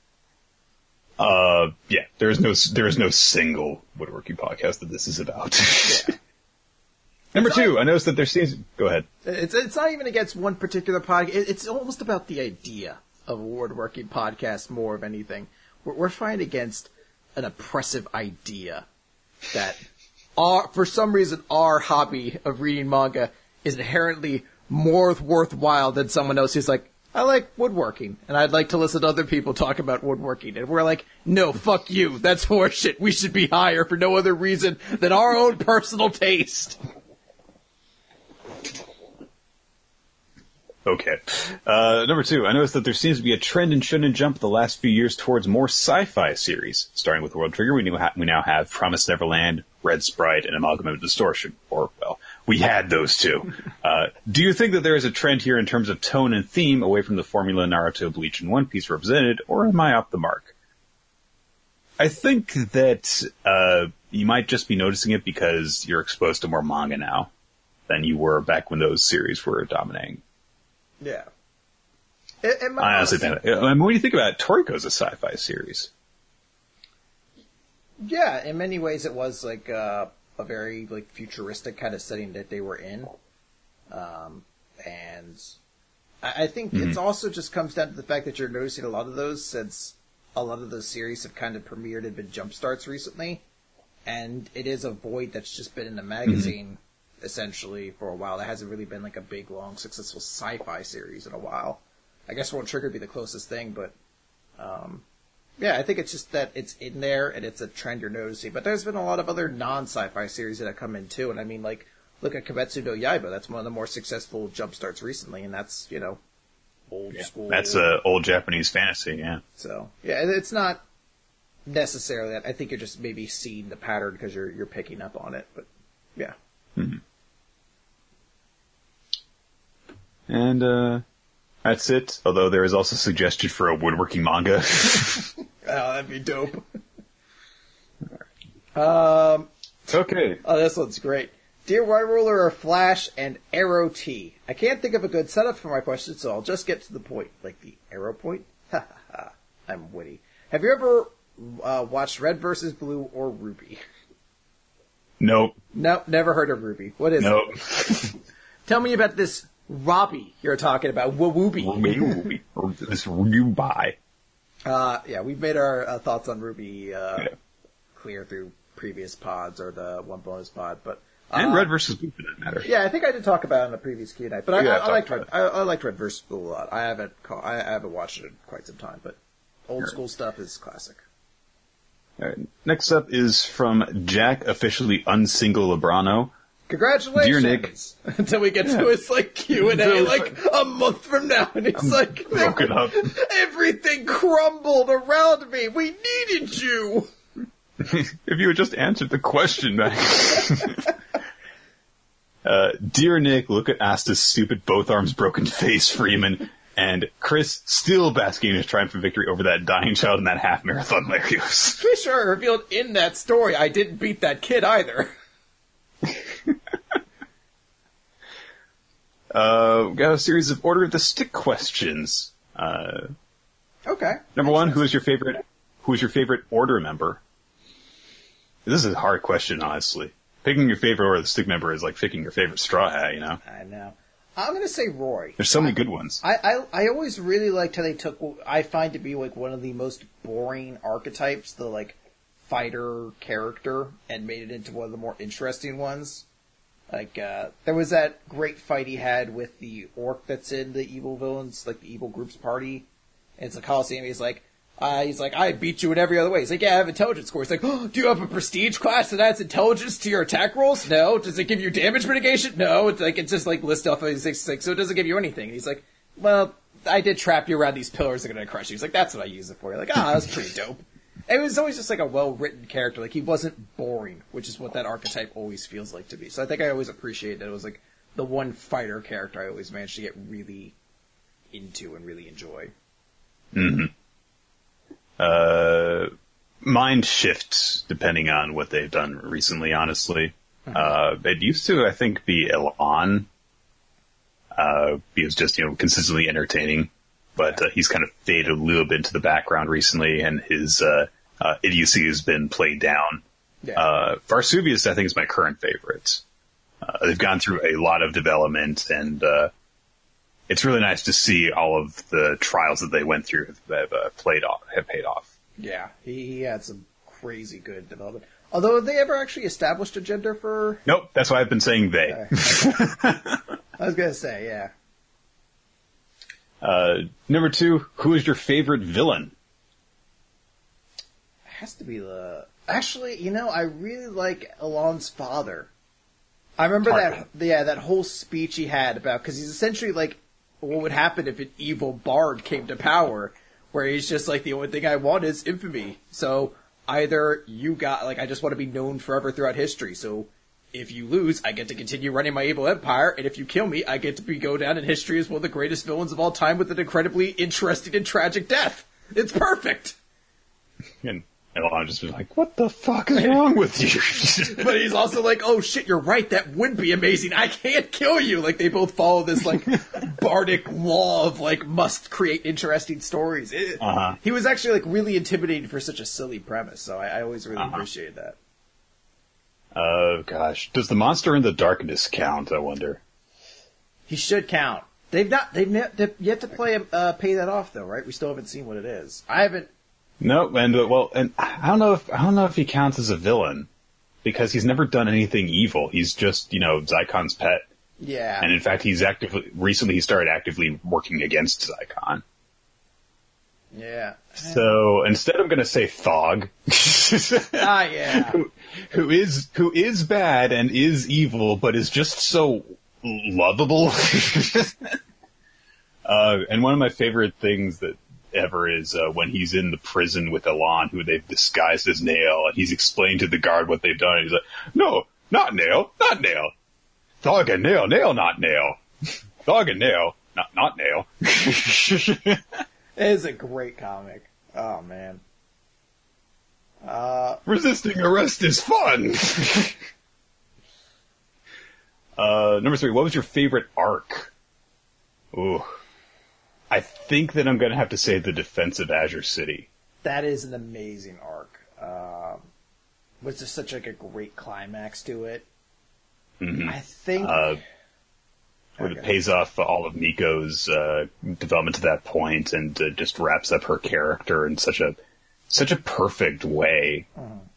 Yeah, there is no single woodworking podcast that this is about. Yeah. Number two, I noticed that there seems. Go ahead. It's not even against one particular podcast. It's almost about the idea of a woodworking podcast more of anything. We're fighting against an oppressive idea that, for some reason, our hobby of reading manga is inherently more worthwhile than someone else who's like, I like woodworking, and I'd like to listen to other people talk about woodworking. And we're like, no, fuck you. That's horseshit. We should be higher for no other reason than our own personal taste. Okay. Number two, I noticed that there seems to be a trend in Shonen Jump the last few years towards more sci-fi series. Starting with World Trigger, we now have Promised Neverland, Red Sprite, and Amalgamated Distortion. Or, well, we had those two. Do you think that there is a trend here in terms of tone and theme away from the formula Naruto, Bleach, and One Piece represented, or am I off the mark? I think that you might just be noticing it because you're exposed to more manga now. than you were back when those series were dominating. Yeah. I honestly think, when you think about it, Toriko's a sci-fi series. Yeah, in many ways it was like a very like futuristic kind of setting that they were in. And I think it also just comes down to the fact that you're noticing a lot of those, since a lot of those series have kind of premiered and been jump starts recently. And it is a void that's just been in the magazine, essentially, for a while. There hasn't really been like a big, long, successful sci-fi series in a while. I guess World Trigger would be the closest thing, but yeah, I think it's just that it's in there and it's a trend you're noticing. But there's been a lot of other non-sci-fi series that have come in too. And I mean, like, look at Kimetsu no Yaiba. That's one of the more successful jump starts recently, and that's, you know, old school. That's old Japanese fantasy, yeah. So, yeah, it's not necessarily that. I think you're just maybe seeing the pattern because you're picking up on it, but yeah. Mm-hmm. And that's it. Although there is also suggestion for a woodworking manga. Oh, that'd be dope. Okay. Oh, this one's great. Dear White Roller or Flash and Arrow T. I can't think of a good setup for my question, so I'll just get to the point. Like the arrow point? Ha ha ha. I'm witty. Have you ever watched Red vs. Blue or Ruby? Nope. Nope, never heard of Ruby. What is it? Tell me about this Robbie you're talking about. Wawooby. Or this Ruby. Yeah, we've made our thoughts on Ruby clear through previous pods or the one bonus pod, but and Red vs. Blue, for that matter. Yeah, I think I did talk about it on the previous Q&A, but I liked Red. I liked Red vs. Blue a lot. I haven't watched it in quite some time, but old school stuff is classic. All right. Next up is from Jack, officially unsingle Lebrano. Congratulations! Dear Nick. Until we get to his like Q&A like a month from now, and he's like, broken up. Everything crumbled around me. We needed you. If you had just answered the question, man. Dear Nick, look at Asta's stupid both arms broken face, Freeman, and Chris still basking in his triumphant victory over that dying child in that half marathon Larios. Pretty sure I revealed in that story I didn't beat that kid either. We got a series of Order of the Stick questions. Okay. Number one, who is your favorite Order member? This is a hard question, honestly. Picking your favorite Order of the Stick member is like picking your favorite Straw Hat, you know? I know. I'm going to say Roy. There's so many good ones. I always really liked how they took what I find to be like one of the most boring archetypes, the like fighter character, and made it into one of the more interesting ones. Like, there was that great fight he had with the orc that's in the evil villains, like the evil group's party. And it's the Coliseum. He's like, I beat you in every other way. He's like, yeah, I have intelligence score. He's like, oh, do you have a prestige class that adds intelligence to your attack rolls? No. Does it give you damage mitigation? No. It's just like list off of 6, so it doesn't give you anything. And he's like, well, I did trap you around these pillars that are going to crush you. He's like, that's what I use it for. You're like, that's pretty dope. It was always just like a well-written character. Like, he wasn't boring, which is what that archetype always feels like to be. So I think I always appreciate that it was like the one fighter character I always managed to get really into and really enjoy. Mm-hmm. Mine shifts depending on what they've done recently, honestly. Mm-hmm. It used to, I think, be Elan. He was just, consistently entertaining. But he's kind of faded a little bit into the background recently, and his idiocy has been played down. Yeah. Varsuvius, I think, is my current favorite. They've gone through a lot of development, and it's really nice to see all of the trials that they went through have paid off. Yeah, he had some crazy good development. Although, have they ever actually established a gender for... Nope, that's why I've been saying they. Okay. I was going to say, yeah. Number 2, who is your favorite villain? It has to be actually, I really like Elan's father. I remember that whole speech he had about, because he's essentially like what would happen if an evil bard came to power, where he's just like, the only thing I want is infamy. So either I just want to be known forever throughout history. So if you lose, I get to continue running my evil empire, and if you kill me, I get to go down in history as one of the greatest villains of all time with an incredibly interesting and tragic death. It's perfect! And And Alon just been like, what the fuck is wrong with you? But he's also like, oh shit, you're right, that would be amazing. I can't kill you. Like, they both follow this, like, bardic law of, like, must create interesting stories. He was actually, like, really intimidating for such a silly premise, so I always really appreciate that. Oh, gosh. Does the Monster in the Darkness count, I wonder? He should count. They've yet to pay that off, though, right? We still haven't seen what it is. I haven't. No, and I don't know if he counts as a villain, because he's never done anything evil. He's just, Zykon's pet. Yeah. And in fact, recently he started actively working against Zykon. Yeah. So instead I'm gonna say Thog. Yeah. who is bad and is evil, but is just so lovable. And one of my favorite things that ever is when he's in the prison with Alon, who they've disguised as Nail, and he's explained to the guard what they've done, and he's like, no, not Nail, not Nail. Thog and Nail, Nail, not Nail. Thog and Nail, not Nail. It is a great comic. Oh, man. Resisting arrest is fun! Number 3, what was your favorite arc? Ooh. I think that I'm going to have to say the Defense of Azure City. That is an amazing arc. Was just such like a great climax to it. Mm-hmm. I think where it pays off all of Miko's development to that point, and just wraps up her character in such a perfect way.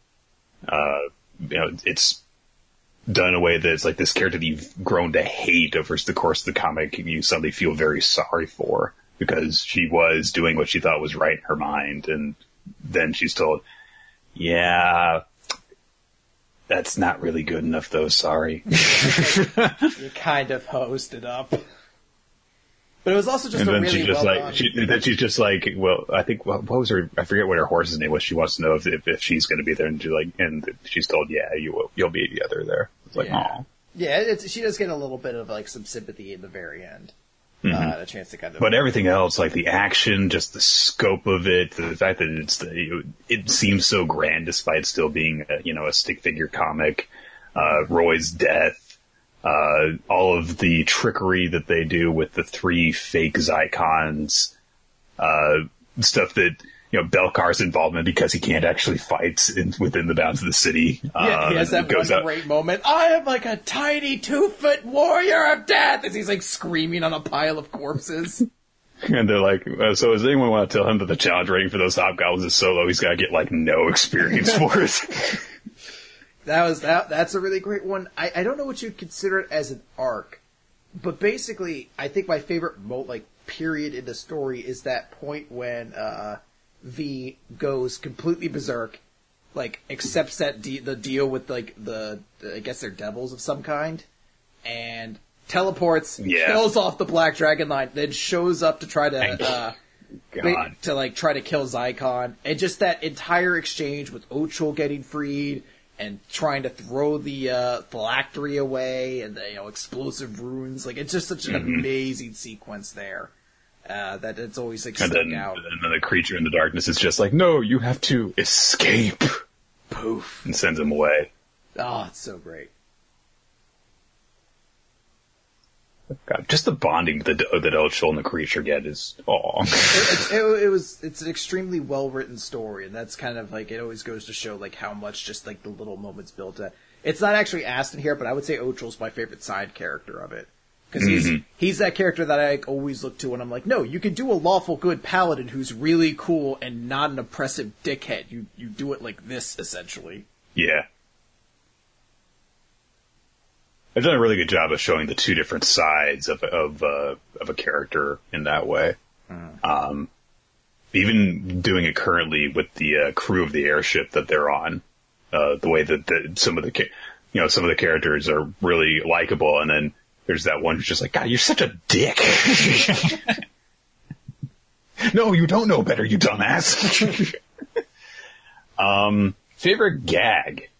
It's done in a way that it's like this character that you've grown to hate over the course of the comic, you suddenly feel very sorry for, because she was doing what she thought was right in her mind, and then she's told, yeah, that's not really good enough though, sorry. You kind of hosed it up. But it was also just a really well done. Then she's just like, well, I think, what was her, I forget what her horse's name was. She wants to know if she's going to be there, and she's told, yeah, you'll be the other there. It's like, yeah. Yeah, she does get a little bit of like some sympathy in the very end. A chance to kind of. But everything else, like the action, just the scope of it, the fact that it seems so grand despite still being a stick figure comic, Roy's death, all of the trickery that they do with the 3 fake Zykons, stuff that, Belkar's involvement because he can't actually fight within the bounds of the city. Yeah, he has that one great moment. I am like a tiny 2-foot warrior of death, as he's like screaming on a pile of corpses. And they're like, so does anyone want to tell him that the challenge rating for those hobgoblins is so low he's got to get like no experience for it? That's a really great one. I don't know what you'd consider it as an arc, but basically, I think my favorite period in the story is that point when V goes completely berserk, like accepts that the deal with like I guess they're devils of some kind, and teleports, kills off the Black Dragon Line, then shows up to try to try to kill Zykon, and just that entire exchange with Ochul getting freed and trying to throw the phylactery away, and the explosive runes. Like, it's just such an amazing sequence there that it's always like stuck out. And then the creature in the darkness is just like, no, you have to escape. Poof. And sends him away. Oh, it's so great. God, just the bonding that Ochul and the creature get is It's an extremely well written story, and that's kind of like, it always goes to show like how much just like the little moments built up. It's not actually asked in here, but I would say Ochul's my favorite side character of it, because he's that character that I always look to when I'm like, no, you can do a lawful good paladin who's really cool and not an oppressive dickhead. You do it like this, essentially. Yeah. They've done a really good job of showing the 2 different sides of a character in that way. Even doing it currently with the crew of the airship that they're on, the way that some of the characters are really likable, and then there's that one who's just like, God, you're such a dick. No, you don't know better, you dumbass. Favorite gag?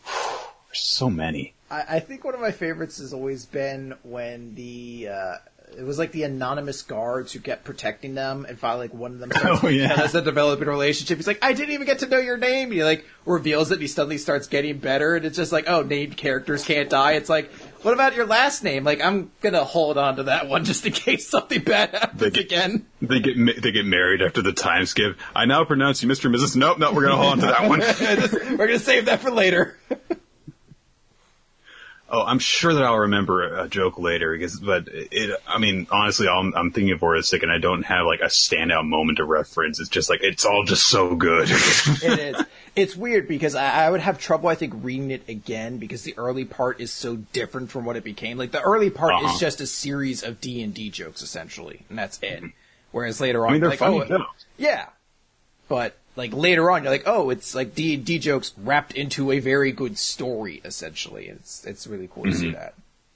There's so many. I think one of my favorites has always been when it was like the anonymous guards who kept protecting them, and finally, like, one of them starts yeah. a developing relationship. He's like, I didn't even get to know your name. He like reveals it, and he suddenly starts getting better, and it's just like, oh, named characters can't die. It's like, what about your last name? Like, I'm gonna hold on to that one just in case something bad happens again. They get married after the time skip. I now pronounce you Mr. and Mrs. Nope, we're gonna hold on to that one. We're gonna save that for later. Oh, I'm sure that I'll remember a joke later, but I mean, honestly, I'm thinking of Auristic, and I don't have like a standout moment to reference. It's just like, it's all just so good. It is. It's weird because I would have trouble, I think, reading it again because the early part is so different from what it became. Like, the early part is just a series of D&D jokes, essentially, and that's it. Whereas later on, I mean, they're like, funny jokes. Yeah. But, like, later on, you're like, oh, it's like D&D jokes wrapped into a very good story, essentially. It's really cool to see that.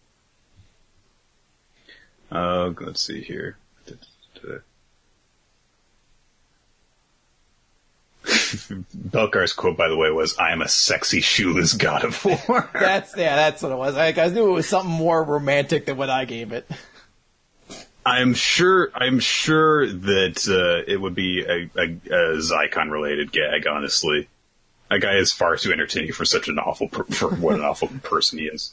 Let's see here. Belkar's quote, by the way, was, "I am a sexy shoeless god of war." That's what it was. I knew it was something more romantic than what I gave it. I'm sure that it would be a Zycon related gag. Honestly, that guy is far too entertaining for such an for what an awful person he is.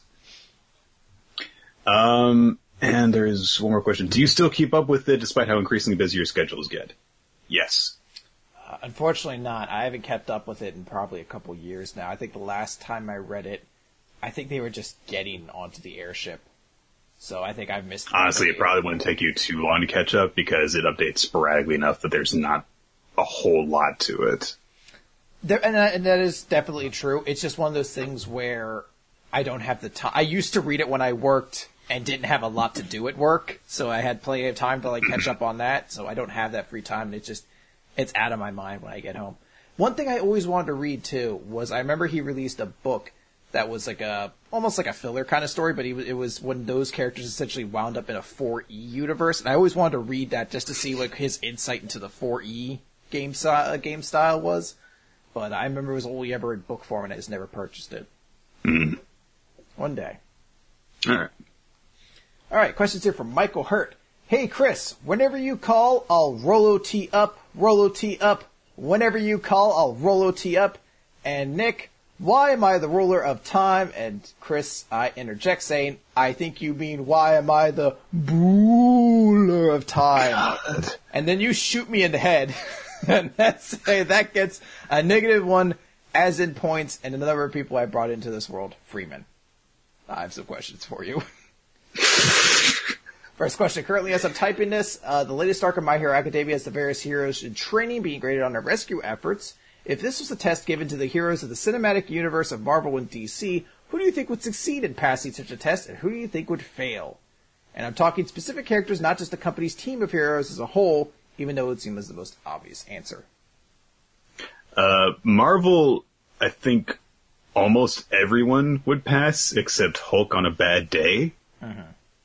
And there's one more question: do you still keep up with it, despite how increasingly busy your schedules get? Yes. Unfortunately not. I haven't kept up with it in probably a couple years now. I think the last time I read it, I think they were just getting onto the airship. So I think I've missed... Honestly, it probably wouldn't take you too long to catch up because it updates sporadically enough that there's not a whole lot to it. And that is definitely true. It's just one of those things where I don't have the time. I used to read it when I worked and didn't have a lot to do at work, so I had plenty of time to like catch up on that, so I don't have that free time, and it's out of my mind when I get home. One thing I always wanted to read, too, was I remember he released a book that was like almost like a filler kind of story, but it was when those characters essentially wound up in a 4E universe, and I always wanted to read that just to see like his insight into the 4E game style was. But I remember it was only ever in book form, and I just never purchased it. Mm. One day. All right, questions here from Michael Hurt. Hey, Chris, whenever you call, I'll Rolo-T up, Rolo-T up. Whenever you call, I'll Rolo-T up. And Nick, why am I the ruler of time? And Chris, I interject saying, I think you mean, why am I the ruler of time? God. And then you shoot me in the head. And that gets a -1 as in points, and another of people I brought into this world, Freeman. I have some questions for you. First question. Currently, as I'm typing this, the latest arc of My Hero Academia has the various heroes in training being graded on their rescue efforts. If this was a test given to the heroes of the cinematic universe of Marvel and DC, who do you think would succeed in passing such a test, and who do you think would fail? And I'm talking specific characters, not just the company's team of heroes as a whole, even though it would seem as the most obvious answer. Marvel, I think almost everyone would pass, except Hulk on a bad day. Mm-hmm.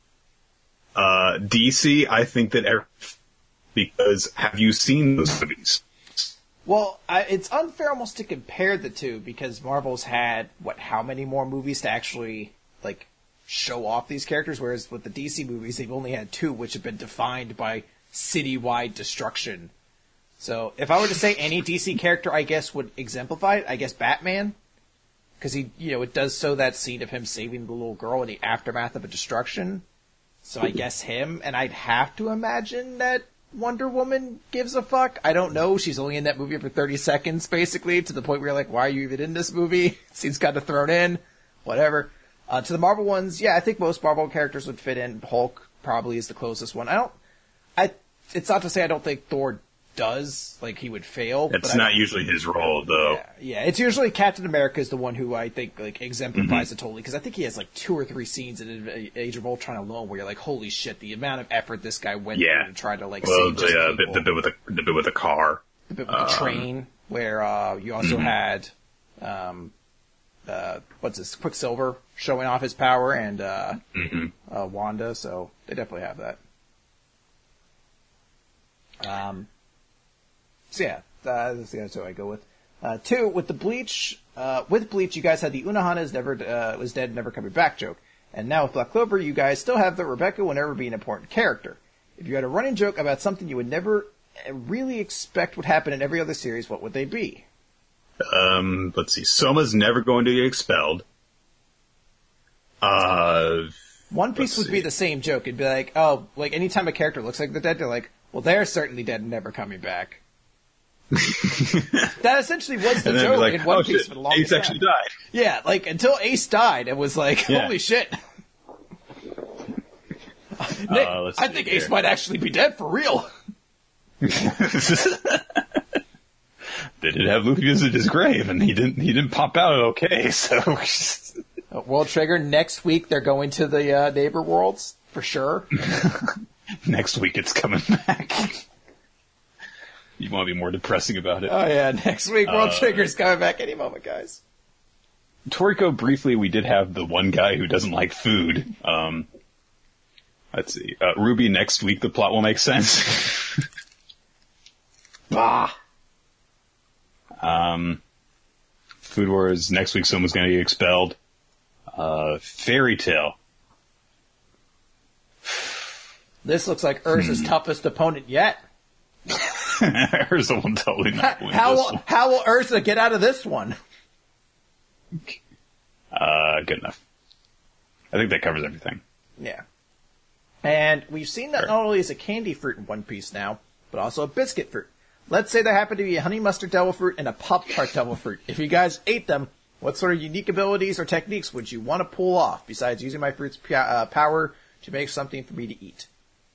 DC, I think that because have you seen those movies? Well, it's unfair almost to compare the two because Marvel's had, how many more movies to actually, show off these characters, whereas with the DC movies, they've only had 2, which have been defined by citywide destruction. So, if I were to say any DC character, I guess, would exemplify it, I guess Batman. Because it does show that scene of him saving the little girl in the aftermath of a destruction. So I guess him, and I'd have to imagine that Wonder Woman gives a fuck. I don't know. She's only in that movie for 30 seconds, basically, to the point where you're like, why are you even in this movie? Seems kind of thrown in. Whatever. To the Marvel ones, yeah, I think most Marvel characters would fit in. Hulk probably is the closest one. It's not to say I don't think Thor does, he would fail. It's not usually his role, though. Yeah, it's usually Captain America is the one who I think, exemplifies it totally, because I think he has, 2 or 3 scenes in Age of Ultron alone where you're like, holy shit, the amount of effort this guy went through to try to, save just people. The bit with the car. The bit with the train, where, you also had, Quicksilver showing off his power, and, Wanda, so they definitely have that. So yeah, that's the other 2 I go with. 2, with Bleach, you guys had the Unohana was dead, never coming back joke. And now with Black Clover, you guys still have that Rebecca will never be an important character. If you had a running joke about something you would never really expect would happen in every other series, what would they be? Let's see. Soma's never going to get expelled. One Piece would be the same joke. It'd be like, oh, like anytime a character looks like they're dead, they're like, well, they're certainly dead and never coming back. That essentially was the joke in One Piece for the longest time. Ace actually died. Yeah, like until Ace died, it was like, holy shit. Nick, I think Ace might actually be dead for real. They did have Luffy visit his grave, and he didn't pop out okay. So, World Trigger next week. They're going to the neighbor worlds for sure. Next week it's coming back. You want to be more depressing about it? Oh yeah, next week World Trigger's coming back any moment, guys. Toriko, briefly, we did have the one guy who doesn't like food. Let's see. Ruby, next week the plot will make sense. Bah! Food Wars, next week someone's going to get expelled. Fairy Tail. This looks like Ursa's toughest opponent yet. Ursa will totally not win How will Ursa get out of this one? Good enough. I think that covers everything. Yeah. And we've seen that not only is a candy fruit in One Piece now, but also a biscuit fruit. Let's say there happened to be a honey mustard devil fruit and a Pop-Tart devil fruit. If you guys ate them, what sort of unique abilities or techniques would you want to pull off besides using my fruit's power to make something for me to eat?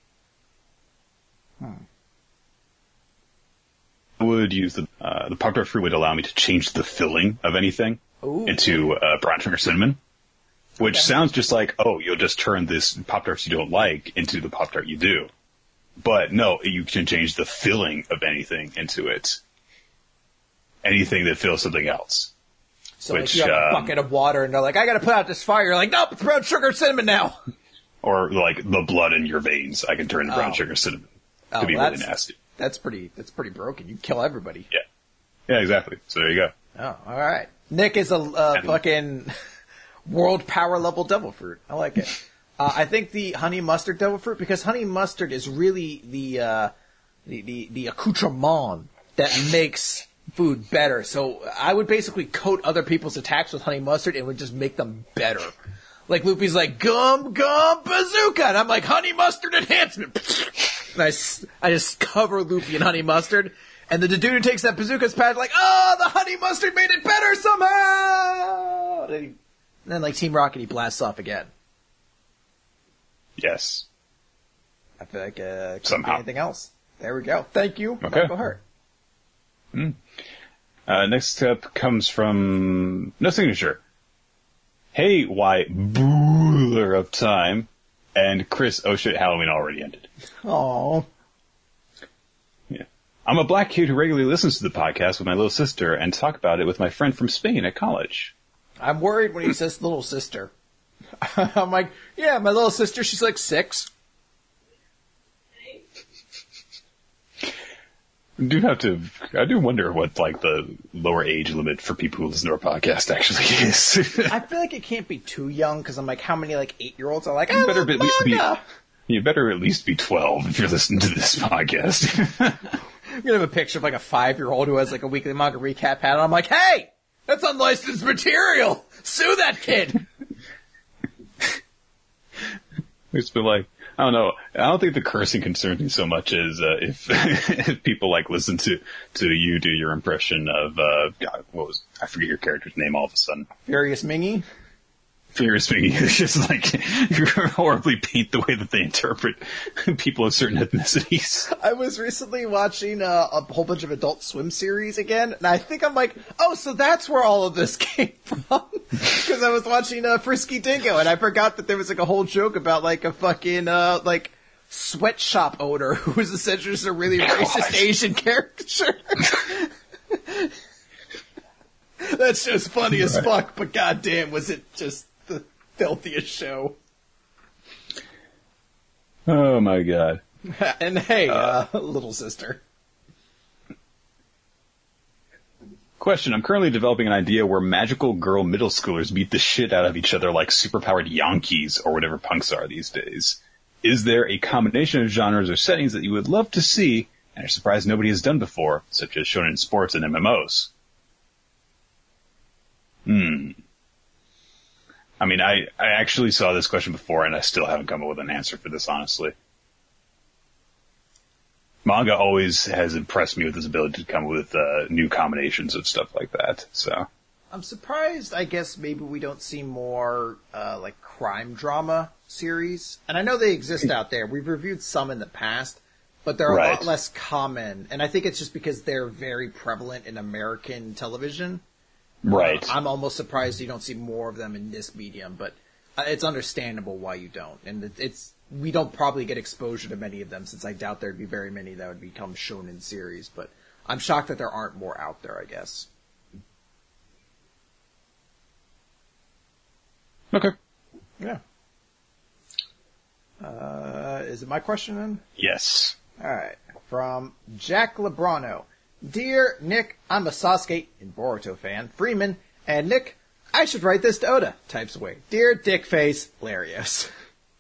I would use the Pop-Tart fruit would allow me to change the filling of anything into brown sugar cinnamon, which sounds just like, oh, you'll just turn this Pop-Tarts you don't like into the Pop-Tart you do. But no, you can change the filling of anything into it. Anything that fills something else. So like you have a bucket of water and they're like, I gotta put out this fire. You're like, nope, it's brown sugar cinnamon now. Or like the blood in your veins. I can turn into brown sugar cinnamon. Could be really nasty. That's pretty broken. You kill everybody. Yeah. Yeah, exactly. So there you go. Oh, alright. Nick is a fucking world power level devil fruit. I like it. I think the honey mustard devil fruit, because honey mustard is really the accoutrement that makes food better. So I would basically coat other people's attacks with honey mustard and would just make them better. Like Luffy's like, gum bazooka! And I'm like, honey mustard enhancement! And I just cover Luffy in honey mustard. And the dude who takes that bazooka's pad like, oh, the honey mustard made it better somehow! And then like Team Rocket, he blasts off again. Yes. I feel like somehow. Anything else. There we go. Thank you, okay. Michael Hurt. Next up comes from No Signature. Hey, why booler of time. And Chris, oh shit, Halloween already ended. Aww. Yeah. I'm a black kid who regularly listens to the podcast with my little sister and talk about it with my friend from Spain at college. I'm worried when he says little sister. I'm like, yeah, my little sister, she's like 6. I do wonder what like the lower age limit for people who listen to our podcast actually is. I feel like it can't be too young because I'm like, how many like 8-year-olds are like, you better at least be 12 if you're listening to this podcast. I'm gonna have a picture of like a 5-year-old who has like a weekly manga recap hat, and I'm like, hey, that's unlicensed material. Sue that kid. It's been like, I don't know. I don't think the cursing concerns me so much as if people like listen to you do your impression of God, I forget your character's name all of a sudden. Furious Mingy. Furious Mingy is just like you horribly paint the way that they interpret people of certain ethnicities. I was recently watching a whole bunch of Adult Swim series again, and I think I'm like, oh, so that's where all of this came from. Because I was watching Frisky Dingo, and I forgot that there was like a whole joke about like a fucking like sweatshop owner who was essentially just a really racist Asian character. That's just funny as fuck, but goddamn, was it just the filthiest show. Oh my god. And hey, little sister. Question, I'm currently developing an idea where magical girl middle schoolers beat the shit out of each other like superpowered Yankees or whatever punks are these days. Is there a combination of genres or settings that you would love to see and are surprised nobody has done before, such as shonen sports and MMOs? I mean, I actually saw this question before and I still haven't come up with an answer for this, honestly. Manga always has impressed me with his ability to come up with new combinations of stuff like that, so. I'm surprised, I guess, maybe we don't see more, like, crime drama series. And I know they exist out there. We've reviewed some in the past, but they're a lot less common. And I think it's just because they're very prevalent in American television. Right. I'm almost surprised you don't see more of them in this medium, but it's understandable why you don't. And we don't probably get exposure to many of them, since I doubt there'd be very many that would become shonen series. But I'm shocked that there aren't more out there, I guess. Okay. Yeah. Is it my question then? Yes. Alright. From Jack Lebrano. Dear Nick, I'm a Sasuke and Boruto fan, Freeman, and Nick, I should write this to Oda, types away. Dear Dickface, Larios.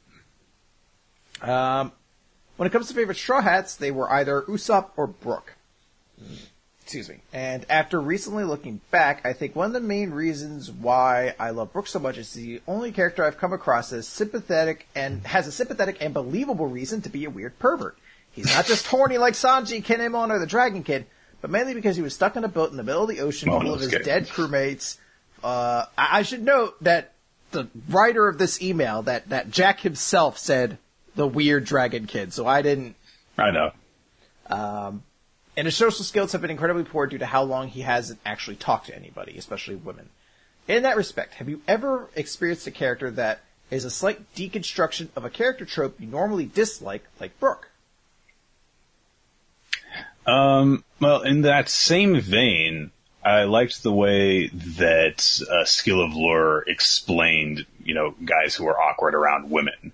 When it comes to favorite Straw Hats, they were either Usopp or Brook. Excuse me. And after recently looking back, I think one of the main reasons why I love Brook so much is the only character I've come across as sympathetic and has a sympathetic and believable reason to be a weird pervert. He's not just horny like Sanji, Kinemon, or the Dragon Kid, but mainly because he was stuck on a boat in the middle of the ocean full of his dead crewmates. I should note that the writer of this email, that Jack himself said the weird Dragon Kid, so I didn't. I know. And his social skills have been incredibly poor due to how long he hasn't actually talked to anybody, especially women. In that respect, have you ever experienced a character that is a slight deconstruction of a character trope you normally dislike, like Brook? Well, in that same vein, I liked the way that Skill of Lure explained, guys who are awkward around women.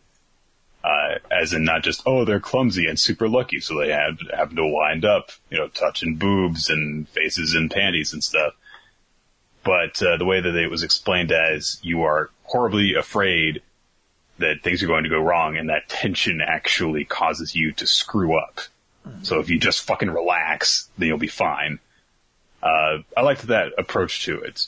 As in not just, they're clumsy and super lucky, so they happen to wind up, touching boobs and faces and panties and stuff. But the way that it was explained as you are horribly afraid that things are going to go wrong, and that tension actually causes you to screw up. So if you just fucking relax, then you'll be fine. I liked that approach to it.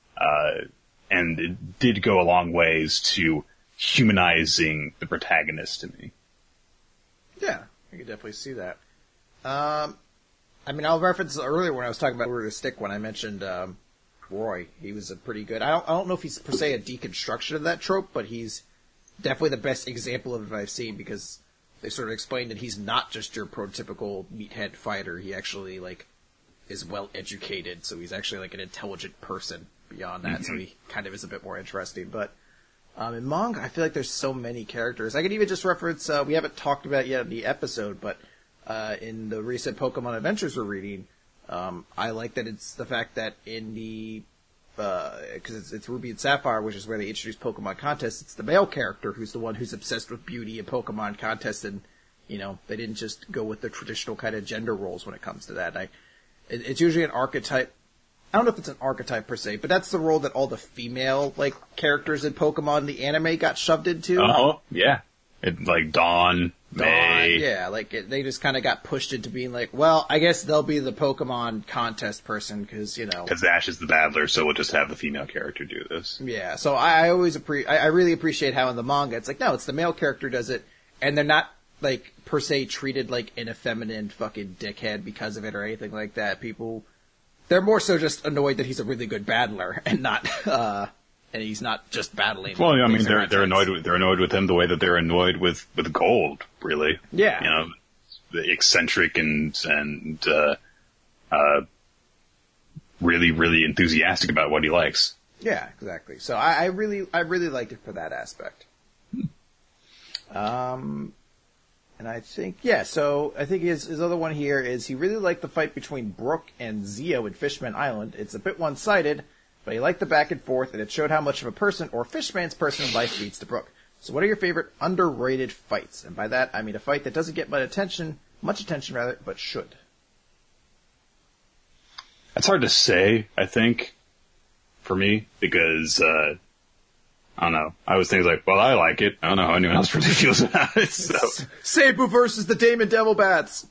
And it did go a long ways to humanizing the protagonist to me. Yeah, I could definitely see that. I'll reference earlier when I was talking about Where to Stick when I mentioned Roy. He was a pretty good. I don't know if he's per se a deconstruction of that trope, but he's definitely the best example of it I've seen, because they sort of explained that he's not just your prototypical meathead fighter. He actually is well educated, so he's actually an intelligent person beyond that. So he kind of is a bit more interesting. But in manga, I feel like there's so many characters. I could even just reference, we haven't talked about it yet in the episode, but in the recent Pokemon Adventures we're reading, I like that it's the fact that in the, because it's Ruby and Sapphire, which is where they introduce Pokemon contests, it's the male character who's the one who's obsessed with beauty and Pokemon contests, and, they didn't just go with the traditional kind of gender roles when it comes to that. It's usually an archetype. I don't know if it's an archetype per se, but that's the role that all the female, characters in Pokemon, the anime, got shoved into. Oh, yeah. Dawn, May. Yeah, they just kind of got pushed into being I guess they'll be the Pokemon contest person, because, Because Ash is the battler, so we'll just have the female character do this. Yeah, so I always I really appreciate how in the manga, it's no, it's the male character does it, and they're not, per se treated like an effeminate fucking dickhead because of it or anything like that. They're more so just annoyed that he's a really good battler and not, and he's not just battling. Well, they're annoyed with him the way that they're annoyed with Gold, really. Yeah. The eccentric and really, really enthusiastic about what he likes. Yeah, exactly. So I really liked it for that aspect. And I think, so I think his other one here is he really liked the fight between Brook and Zio in Fishman Island. It's a bit one-sided, but he liked the back and forth, and it showed how much of a person, or Fishman's person, life means to Brook. So what are your favorite underrated fights? And by that, I mean a fight that doesn't get much attention, but should. It's hard to say, I think, for me, because, I don't know. I was thinking like, well, I like it. I don't know how anyone else really feels about it, so. Sabu versus the Damon Devil Bats.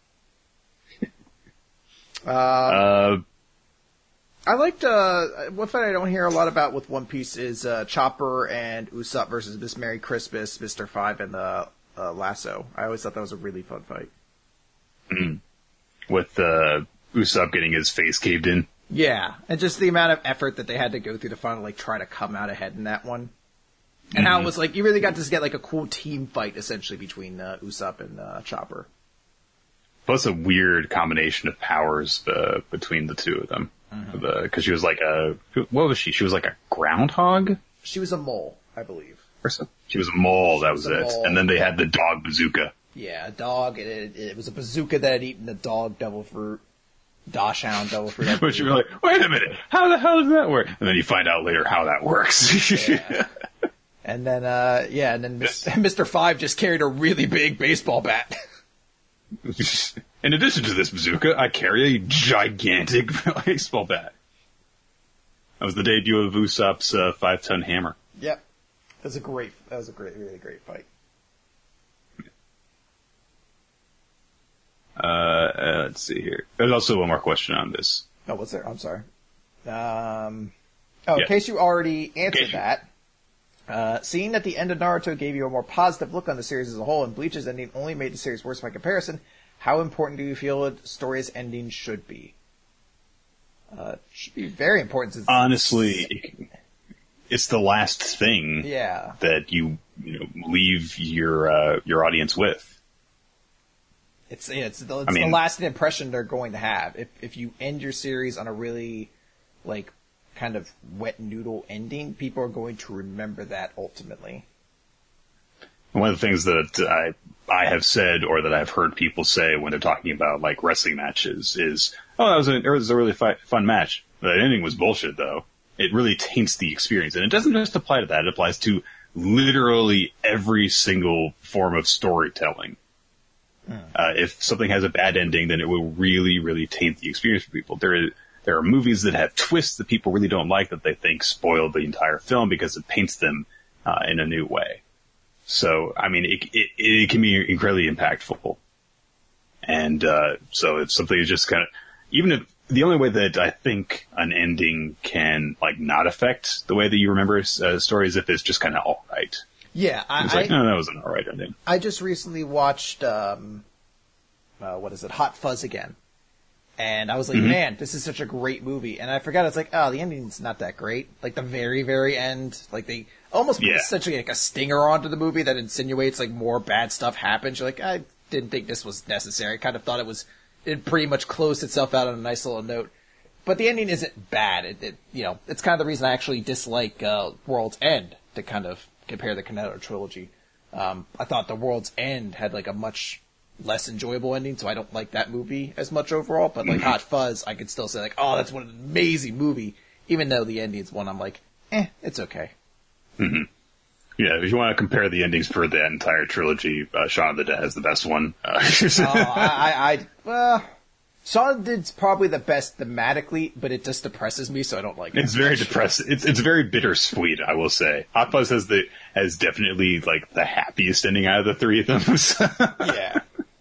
I liked, one fight I don't hear a lot about with One Piece is, Chopper and Usopp versus Miss Merry Christmas, Mr. Five, and the, Lasso. I always thought that was a really fun fight. Mm-hmm. With, Usopp getting his face caved in. Yeah, and just the amount of effort that they had to go through to finally, like, try to come out ahead in that one. And how it was, like, you really got to get, like, a cool team fight, essentially, between, Usopp and, Chopper. Plus a weird combination of powers, between the two of them. Because she was like what was she? She was like a groundhog? She was a mole, I believe. Or so. She was a mole, that was it. Mole. And then they had the dog bazooka. Yeah, a dog. It was a bazooka that had eaten the dog devil fruit. Dachshund devil fruit. But you were like, wait a minute, how the hell does that work? And then you find out later how that works. Yeah. And then, Mr. Five just carried a really big baseball bat. In addition to this bazooka, I carry a gigantic baseball bat. That was the debut of Usopp's 5-ton hammer. Yep. That was a really great fight. Let's see here. There's also one more question on this. Oh, what's there? I'm sorry. In case you already answered that, seeing that the end of Naruto gave you a more positive look on the series as a whole and Bleach's ending only made the series worse by comparison, how important do you feel the story's ending should be? It should be very important. Since honestly, it's the last thing that you leave your audience with. It's the lasting impression they're going to have. If you end your series on a really, like, kind of wet noodle ending, people are going to remember that ultimately. One of the things that I have said, or that I've heard people say when they're talking about, like, wrestling matches is, oh, it was a really fun match. The ending was bullshit, though. It really taints the experience. And it doesn't just apply to that. It applies to literally every single form of storytelling. If something has a bad ending, then it will really, really taint the experience for people. There are movies that have twists that people really don't like that they think spoil the entire film because it paints them in a new way. So, I mean, it can be incredibly impactful. And so if something is just kind of, even if the only way that I think an ending can, like, not affect the way that you remember a story is if it's just kind of all right. Yeah, no, that was an alright ending. I just recently watched, Hot Fuzz again. And I was like, man, this is such a great movie. And I forgot, it's like, oh, the ending's not that great. Like, the very, very end, like, they almost put essentially like a stinger onto the movie that insinuates, like, more bad stuff happens. You're like, I didn't think this was necessary. I kind of thought it pretty much closed itself out on a nice little note. But the ending isn't bad. It's kind of the reason I actually dislike, World's End, to kind of compare the Kaneda trilogy. I thought The World's End had, like, a much less enjoyable ending, so I don't like that movie as much overall, but, like, Hot Fuzz, I could still say, like, oh, that's an amazing movie, even though the ending's one I'm like, it's okay. Mm-hmm. Yeah, if you want to compare the endings for that entire trilogy, Shaun of the Dead is the best one. Shaun of the Dead's probably the best thematically, but it just depresses me, so I don't like it. It's very depressing. It's very bittersweet, I will say. Hot Fuzz has definitely, like, the happiest ending out of the three of them. Yeah.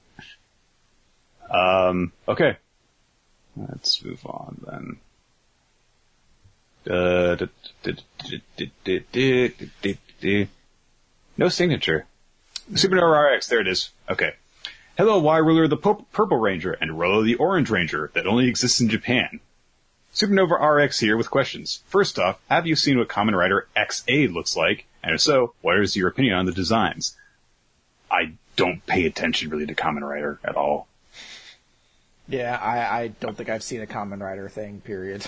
Okay. Let's move on then. No signature. Supernova RX, there it is. Okay. Hello, Y-Ruler the Purple Ranger, and Rolo the Orange Ranger, that only exists in Japan. Supernova RX here with questions. First off, have you seen what Kamen Rider XA looks like? And if so, what is your opinion on the designs? I don't pay attention really to Kamen Rider at all. Yeah, I don't think I've seen a Kamen Rider thing, period.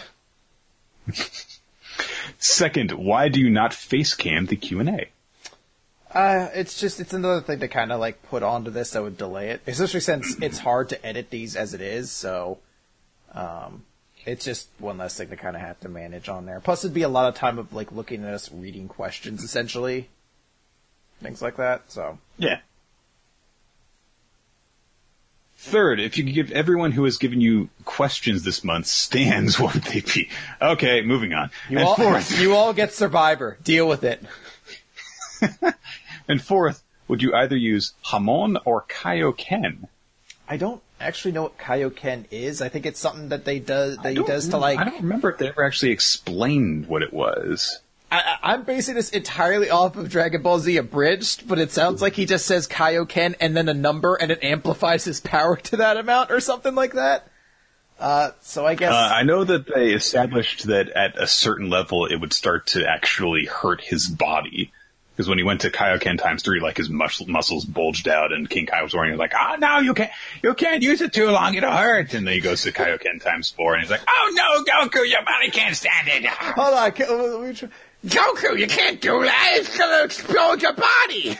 Second, why do you not face cam the Q&A? It's another thing to kind of, like, put onto this that would delay it. Especially since it's hard to edit these as it is, so, it's just one less thing to kind of have to manage on there. Plus it'd be a lot of time of, like, looking at us reading questions, essentially. Things like that, so. Yeah. Third, if you could give everyone who has given you questions this month stands, what would they be? Okay, moving on. You all get Survivor. Deal with it. And fourth, would you either use Hamon or Kaioken? I don't actually know what Kaioken is. I think it's something that he does to like... I don't remember if they ever actually explained what it was. I'm basing this entirely off of Dragon Ball Z Abridged, but it sounds like he just says Kaioken and then a number and it amplifies his power to that amount or something like that. So I guess... I know that they established that at a certain level it would start to actually hurt his body. Because when he went to Kaioken times 3, like his muscles bulged out and King Kai was warning, like, oh no, you can't use it too long, it'll hurt. And then he goes to Kaioken times 4 and he's like, oh no, Goku, your body can't stand it. Hold on, Goku, you can't do that, it's gonna explode your body.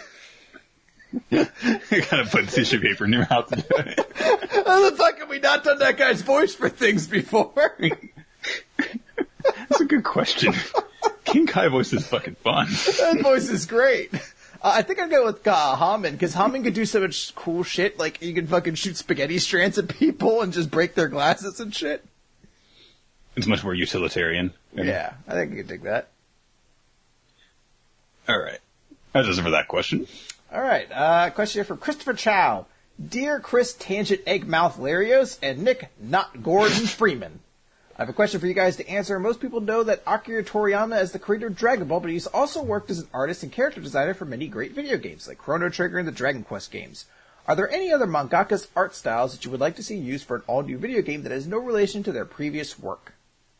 You gotta put tissue paper in your mouth to do it. How the fuck have we not done that guy's voice for things before? That's a good question. King Kai voice is fucking fun. That voice is great. I think I'd go with Haman, because Haman could do so much cool shit, like you can fucking shoot spaghetti strands at people and just break their glasses and shit. It's much more utilitarian. Yeah, I think I could dig that. Alright. That does it for that question. Alright, question here from Christopher Chow. Dear Chris Tangent Eggmouth Larios and Nick Not Gordon Freeman. I have a question for you guys to answer. Most people know that Akira Toriyama is the creator of Dragon Ball, but he's also worked as an artist and character designer for many great video games, like Chrono Trigger and the Dragon Quest games. Are there any other mangaka's art styles that you would like to see used for an all-new video game that has no relation to their previous work?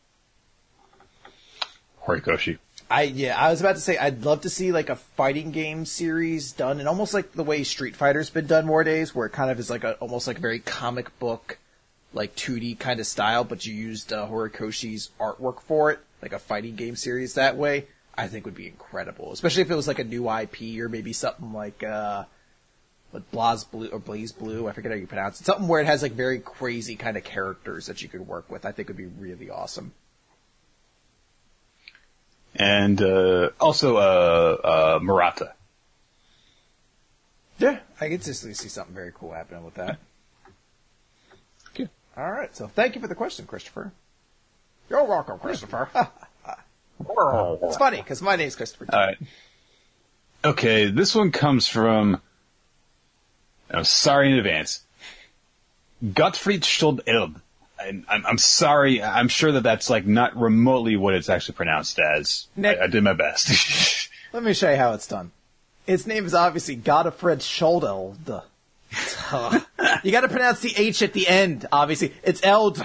Horikoshi. I was about to say, I'd love to see like a fighting game series done, and almost like the way Street Fighter's been done nowadays, where it kind of is like almost like a very comic book, like 2D kind of style, but you used Horikoshi's artwork for it, like a fighting game series that way. I think would be incredible, especially if it was like a new IP or maybe something like Blaze Blue, I forget how you pronounce it. Something where it has like very crazy kind of characters that you could work with. I think would be really awesome. And also Murata. Yeah, I could just see something very cool happening with that. Okay. All right, so thank you for the question, Christopher. You're welcome, Christopher. It's funny, because my name's Christopher. All right. Okay, this one comes from... I'm sorry in advance. Gottfried Schuld-Elb. I'm sorry. I'm sure that's like not remotely what it's actually pronounced as. Nick, I did my best. Let me show you how it's done. Its name is obviously Gottfried Schuld-Elb. You got to pronounce the H at the end. Obviously, it's Eld.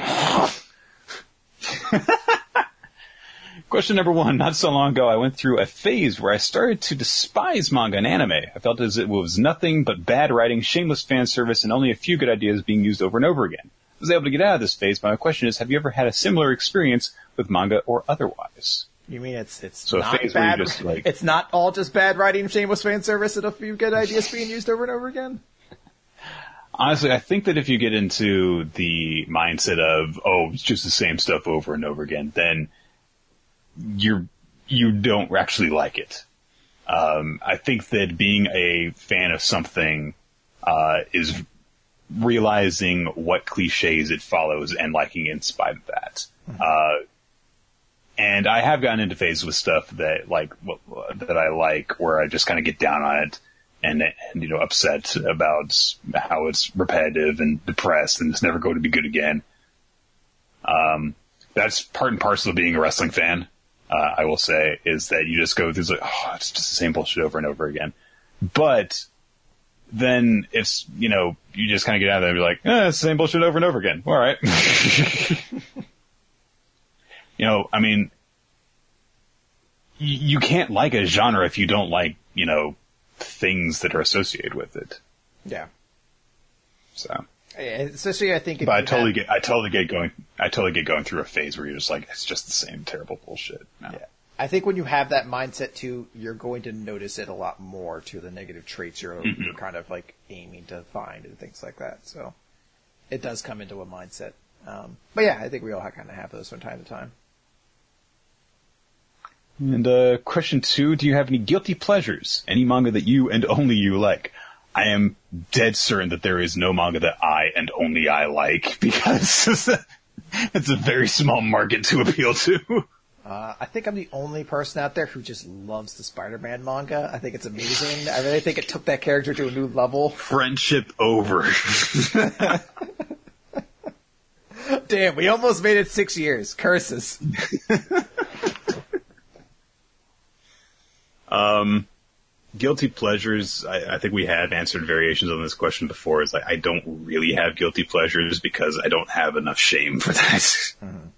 Question number 1. Not so long ago, I went through a phase where I started to despise manga and anime. I felt as it was nothing but bad writing, shameless fan service, and only a few good ideas being used over and over again. I was able to get out of this phase, but my question is, have you ever had a similar experience with manga or otherwise? You mean it's so not a phase bad? Where you just, like, it's not all just bad writing, shameless fan service, and a few good ideas being used over and over again? Honestly, I think that if you get into the mindset of, oh, it's just the same stuff over and over again, then you don't actually like it. I think that being a fan of something is realizing what cliches it follows and liking it in spite of that. Mm-hmm. And I have gotten into phases with stuff that that I like, where I just kind of get down on it and upset about how it's repetitive and depressed and it's never going to be good again. That's part and parcel of being a wrestling fan. I will say, is that you just go through like, oh, it's just the same bullshit over and over again. But then it's, you just kind of get out of there and be like, it's the same bullshit over and over again. All right. I mean, you can't like a genre if you don't like, things that are associated with it. Yeah. So. Especially, I think. But I totally get going through a phase where you're just like, it's just the same terrible bullshit. No. Yeah. I think when you have that mindset too, you're going to notice it a lot more to the negative traits you're kind of like aiming to find and things like that. So it does come into a mindset. But yeah, I think we all kind of have those from time to time. And question 2, do you have any guilty pleasures? Any manga that you and only you like? I am dead certain that there is no manga that I and only I like, because it's a very small market to appeal to. I think I'm the only person out there who just loves the Spider-Man manga. I think it's amazing. I really think it took that character to a new level. Friendship over. Damn, we almost made it 6 years. Curses. Guilty pleasures, I think we have answered variations on this question before. Is I don't really have guilty pleasures because I don't have enough shame for that. Mm-hmm.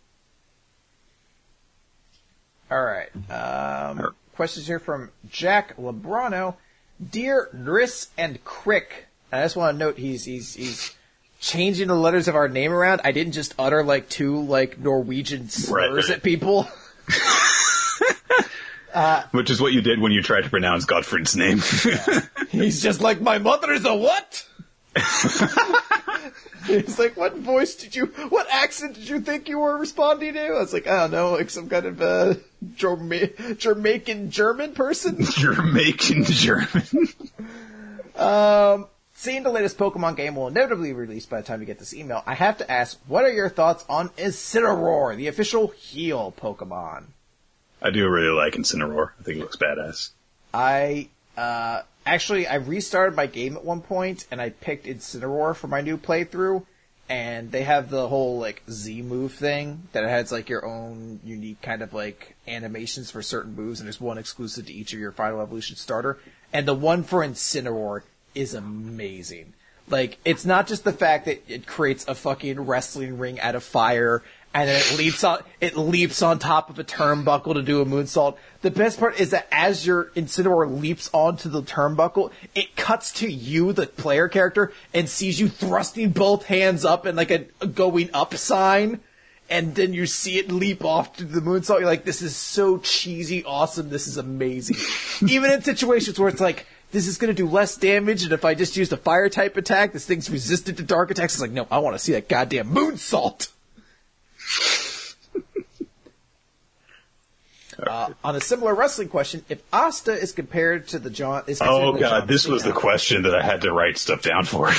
All right. Questions here from Jack Lebrano. Dear Nris and Crick, I just want to note he's changing the letters of our name around. I didn't just utter like two like Norwegian slurs at people. Which is what you did when you tried to pronounce Godfred's name. Yeah. He's just like, my mother is a what? He's like, what accent did you think you were responding to? I was like, I don't know, like some kind of Jamaican German person? Jamaican German. Seeing the latest Pokemon game will inevitably be released by the time you get this email, I have to ask, what are your thoughts on Incineroar, the official heel Pokemon? I do really like Incineroar. I think it looks badass. I restarted my game at one point, and I picked Incineroar for my new playthrough, and they have the whole, like, Z-move thing, that it has, like, your own unique kind of, like, animations for certain moves, and there's one exclusive to each of your Final Evolution starter, and the one for Incineroar is amazing. Like, it's not just the fact that it creates a fucking wrestling ring out of fire, and then it leaps on top of a turnbuckle to do a moonsault. The best part is that as your Incineroar leaps onto the turnbuckle, it cuts to you, the player character, and sees you thrusting both hands up in like a going up sign, and then you see it leap off to the moonsault. You're like, this is so cheesy, awesome, this is amazing. Even in situations where it's like, this is going to do less damage, and if I just used a fire type attack, this thing's resistant to dark attacks. It's like, no, I want to see that goddamn moonsault. On a similar wrestling question, if Asta is compared to the John... Oh god, this was the question that I had to write stuff down for.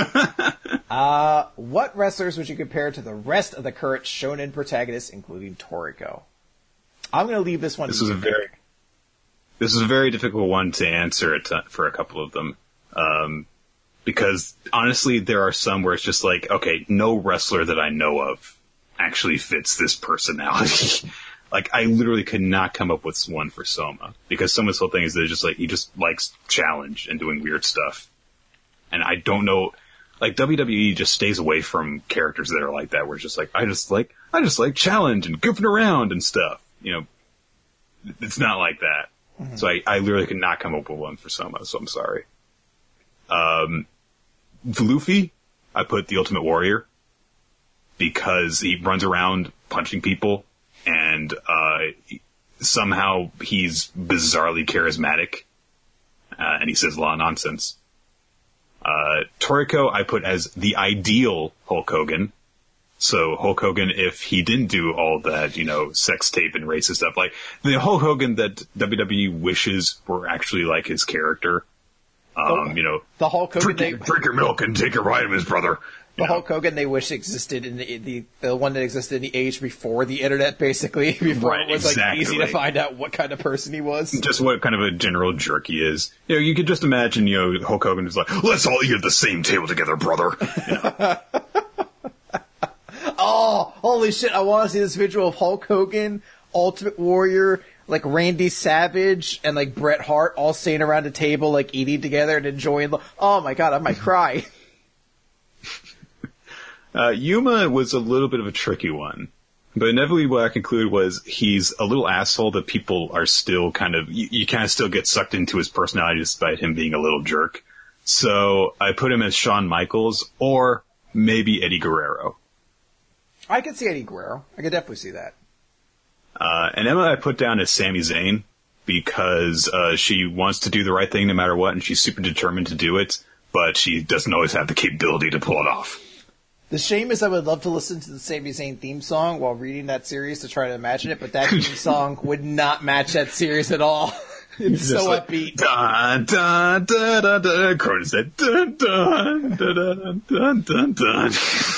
What wrestlers would you compare to the rest of the current shonen protagonists, including Toriko? I'm going to leave this one This is a very difficult one to answer for a couple of them. Because, honestly, there are some where it's just like, okay, no wrestler that I know of actually fits this personality. Like, I literally could not come up with one for Soma. Because Soma's whole thing is that it's just like, he just likes challenge and doing weird stuff. And I don't know, like, WWE just stays away from characters that are like that, where it's just like, I just like challenge and goofing around and stuff. You know, it's not like that. Mm-hmm. So I literally could not come up with one for Soma, so I'm sorry. Luffy, I put the Ultimate Warrior. Because he runs around punching people, and somehow he's bizarrely charismatic, and he says a lot of nonsense. Toriko I put as the ideal Hulk Hogan. So Hulk Hogan, if he didn't do all that, you know, sex tape and racist stuff, like the Hulk Hogan that WWE wishes were actually like his character. You know, the Hulk Hogan drink your milk and take your vitamins, brother. The Hulk Hogan they wish existed in the one that existed in the age before the internet, basically. Before it was like easy to find out what kind of person he was. Just what kind of a general jerk he is. You know, you could just imagine, you know, Hulk Hogan is like, let's all eat at the same table together, brother. You know? Oh, holy shit, I want to see this visual of Hulk Hogan, Ultimate Warrior, like Randy Savage, and like Bret Hart all sitting around a table, like eating together and enjoying. Oh my god, I might cry. Yuma was a little bit of a tricky one. But inevitably what I concluded was he's a little asshole that people are still kind of... You kind of still get sucked into his personality despite him being a little jerk. So I put him as Shawn Michaels or maybe Eddie Guerrero. I could see Eddie Guerrero. I could definitely see that. And Emma I put down as Sami Zayn because she wants to do the right thing no matter what, and she's super determined to do it, but she doesn't always have the capability to pull it off. The shame is I would love to listen to the Sami Zayn theme song while reading that series to try to imagine it, but that theme song would not match that series at all. It's so upbeat. Dun, dun, dun, dun, dun. Cronin said, dun, dun, dun, dun, dun, dun, dun.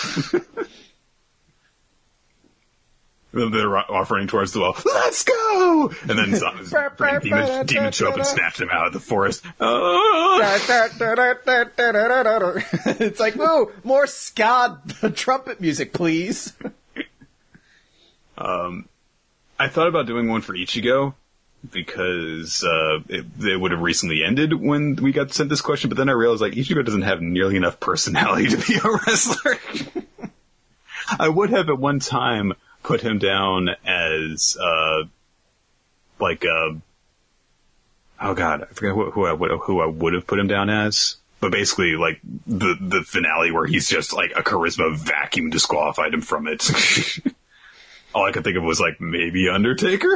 They're off running towards the wall. Let's go! And then demons show up and snatch them out of the forest. It's like, whoa, more ska trumpet music, please. I thought about doing one for Ichigo, because it would have recently ended when we got sent this question, but then I realized, like, Ichigo doesn't have nearly enough personality to be a wrestler. I would have at one time put him down as, oh god, I forget who I would have put him down as. But basically, like, the finale where he's just, like, a charisma vacuum disqualified him from it. All I could think of was, like, maybe Undertaker?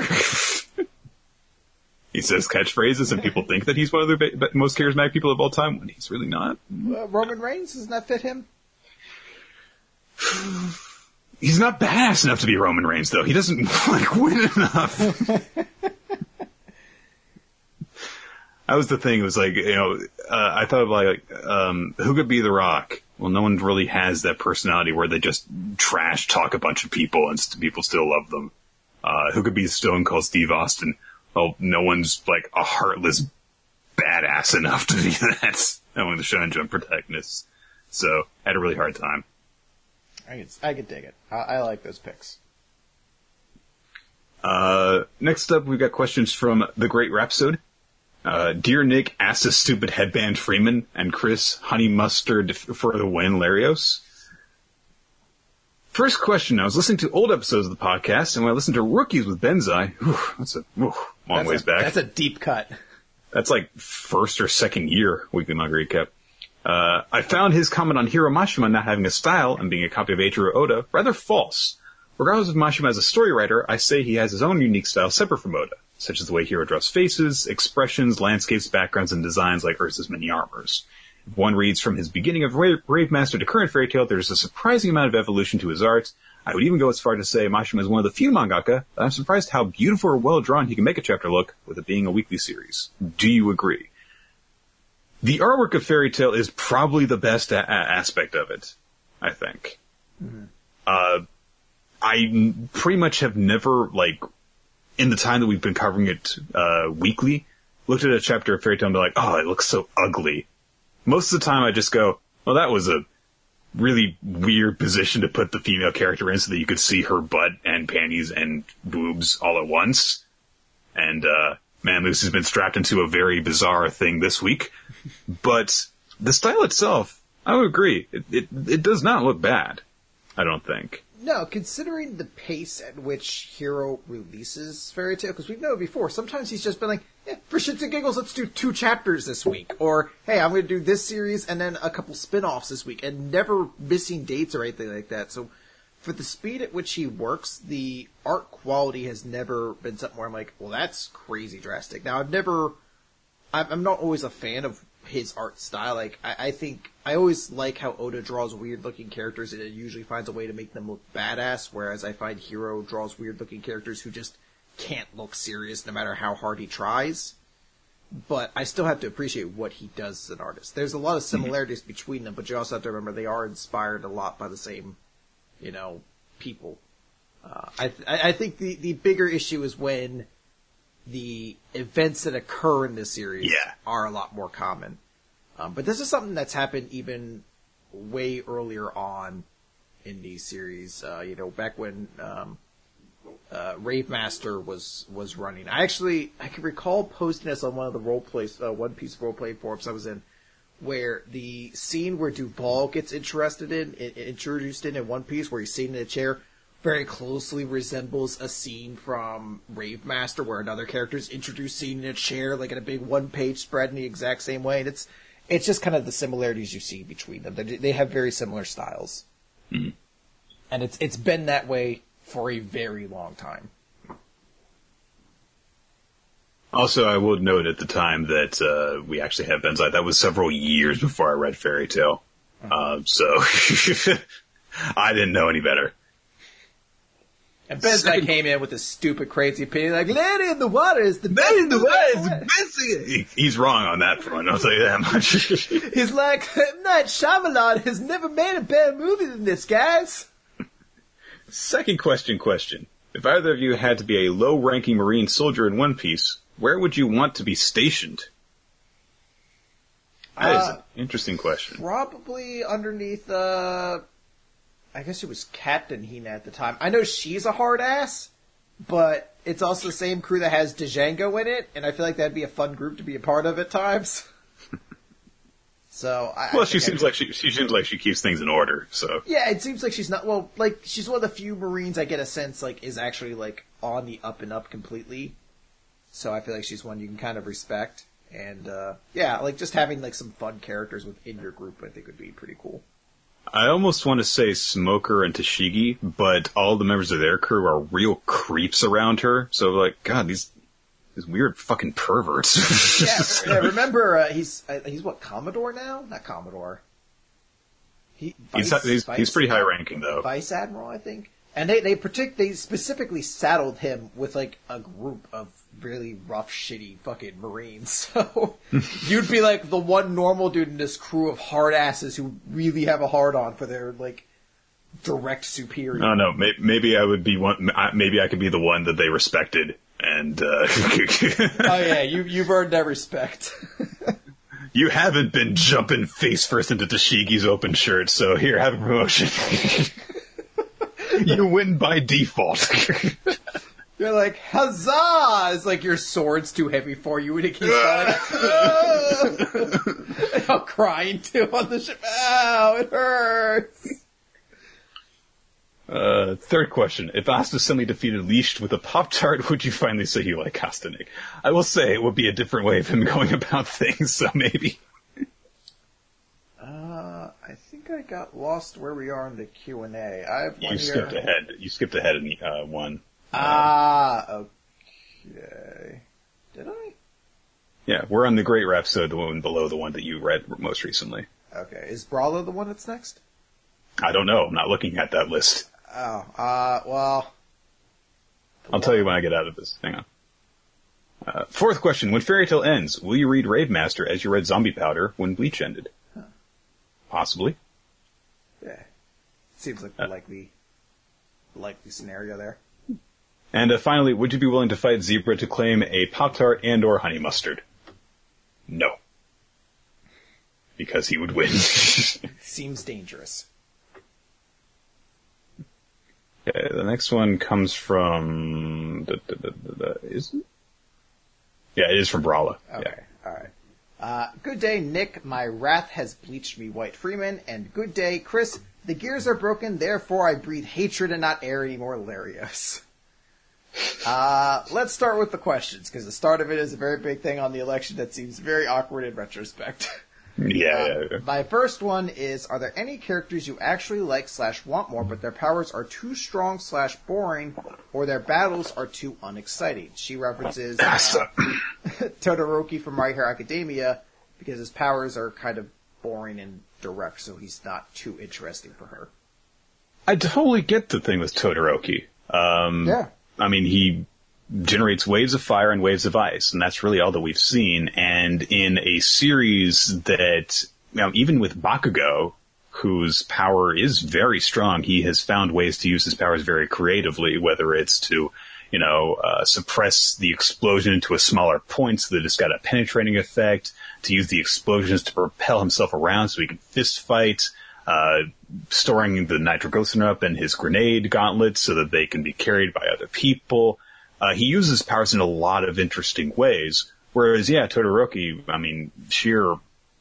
He says catchphrases and people think that he's one of the most charismatic people of all time when he's really not. Roman Reigns, doesn't that fit him? He's not badass enough to be Roman Reigns, though. He doesn't, like, win enough. That was the thing. It was like, I thought of, like, who could be The Rock? Well, no one really has that personality where they just trash talk a bunch of people and people still love them. Who could be Stone Cold Steve Austin? Well, no one's, like, a heartless badass enough to be that among the Shonen Jump protagonists. So, I had a really hard time. I could dig it. I like those picks. Next up, we've got questions from The Great Rhapsode. Dear Nick, asked a stupid headband Freeman, and Chris, honey mustard for the win, Larios. First question, I was listening to old episodes of the podcast, and when I listened to Rookies with Benzai, that's a long ways back. That's a deep cut. That's like first or second year Weekly Manga Recap. I found his comment on Hiro Mashima not having a style and being a copy of Eiichiro Oda rather false. Regardless of Mashima as a story writer, I say he has his own unique style separate from Oda, such as the way Hiro draws faces, expressions, landscapes, backgrounds, and designs like Ursa's many armors. If one reads from his beginning of Brave Master to current Fairy Tail, there's a surprising amount of evolution to his art. I would even go as far to say Mashima is one of the few mangaka that I'm surprised how beautiful or well-drawn he can make a chapter look, with it being a weekly series. Do you agree? The artwork of Fairy Tail is probably the best aspect of it, I think. Mm-hmm. I pretty much have never, like, in the time that we've been covering it weekly, looked at a chapter of Fairy Tail and be like, oh, it looks so ugly. Most of the time I just go, well, that was a really weird position to put the female character in so that you could see her butt and panties and boobs all at once. And, man, Lucy's been strapped into a very bizarre thing this week. But the style itself, I would agree, it does not look bad, I don't think. No, considering the pace at which Hiro releases Fairy Tail, because we've known before, sometimes he's just been like, for shits and giggles, let's do 2 chapters this week. Or, hey, I'm going to do this series and then a couple spin-offs this week, and never missing dates or anything like that. So, for the speed at which he works, the art quality has never been something where I'm like, well, that's crazy drastic. Now, I'm not always a fan of his art style. Like, I think, I always like how Oda draws weird-looking characters, and it usually finds a way to make them look badass, whereas I find Hiro draws weird-looking characters who just can't look serious no matter how hard he tries. But I still have to appreciate what he does as an artist. There's a lot of similarities between them, but you also have to remember they are inspired a lot by the same, people. I think the bigger issue is when the events that occur in this series are a lot more common. But this is something that's happened even way earlier on in these series. Back when Rave Master was running. I can recall posting this on one of the One Piece roleplay forums I was in, where the scene where Duval gets introduced in One Piece, where he's sitting in a chair, very closely resembles a scene from Rave Master where another character is introduced sitting in a chair, like in a big 1-page spread in the exact same way. And it's just kind of the similarities you see between them. They have very similar styles. Mm-hmm. And it's been that way for a very long time. Also, I would note at the time that we actually had Benzai. That was several years before I read Fairy Tail. So I didn't know any better. And Benzak came in with a stupid, crazy opinion, like, Lady in the Water is the best. Lady in the Water is the best. He's wrong on that front, I'll tell you that much. He's like, M. Night Shyamalan has never made a better movie than this, guys. Second question. If either of you had to be a low-ranking Marine soldier in One Piece, where would you want to be stationed? That is an interesting question. Probably underneath, I guess it was Captain Hina at the time. I know she's a hard ass, but it's also the same crew that has Django in it, and I feel like that'd be a fun group to be a part of at times. So, she seems like she keeps things in order. So yeah, it seems like she's not. Well, like she's one of the few Marines I get a sense like is actually like on the up and up completely. So I feel like she's one you can kind of respect, and yeah, like just having like some fun characters within your group, I think would be pretty cool. I almost want to say Smoker and Tashigi, but all the members of their crew are real creeps around her. So like, God, these weird fucking perverts. Yeah, remember, he's what, Commodore now? Not Commodore. He's pretty high ranking though. Vice Admiral, I think. And they specifically saddled him with like a group of really rough, shitty fucking Marines. So you'd be like the one normal dude in this crew of hard asses who really have a hard on for their like direct superior. Oh no, maybe I would be one. Maybe I could be the one that they respected. And oh yeah, you've earned that respect. You haven't been jumping face first into Tashigi's open shirt, so here, have a promotion. You win by default. You're like, huzzah! It's like your sword's too heavy for you, and it keeps going. I'm crying too on the ship. Ow, it hurts. Third question. If Asta suddenly defeated Leashed with a Pop-Tart, would you finally say you like Kastanik? I will say it would be a different way of him going about things, so maybe. I think I got lost where we are in the Q&A. I have one You skipped ahead. You skipped ahead in one. Okay. Did I? Yeah, we're on the Great Rhapsode, the one below the one that you read most recently. Okay. Is Brawler the one that's next? I don't know. I'm not looking at that list. Oh, well... I'll tell you when I get out of this. Hang on. Fourth question. When Fairy Tail ends, will you read Raid Master as you read Zombie Powder when Bleach ended? Huh. Possibly. Yeah. Seems like the likely scenario there. And finally, would you be willing to fight Zebra to claim a Pop-Tart and or Honey Mustard? No. Because he would win. Seems dangerous. Okay, the next one comes from... Is it? Yeah, it is from Brawler. Okay, yeah. Alright. Good day, Nick. My wrath has bleached me, White Freeman. And good day, Chris. The gears are broken, therefore I breathe hatred and not air anymore, Larios. Let's start with the questions, because the start of it is a very big thing on the election that seems very awkward in retrospect. Yeah. My first one is, are there any characters you actually like / want more, but their powers are too strong / boring, or their battles are too unexciting? She references Todoroki from My Hero Academia, because his powers are kind of boring and direct, so he's not too interesting for her. I totally get the thing with Todoroki. Yeah. I mean, he generates waves of fire and waves of ice, and that's really all that we've seen. And in a series that, even with Bakugo, whose power is very strong, he has found ways to use his powers very creatively, whether it's to, suppress the explosion into a smaller point so that it's got a penetrating effect, to use the explosions to propel himself around so he can fist fight, storing the nitroglycerin up in his grenade gauntlets so that they can be carried by other people. He uses powers in a lot of interesting ways. Whereas, Todoroki, sheer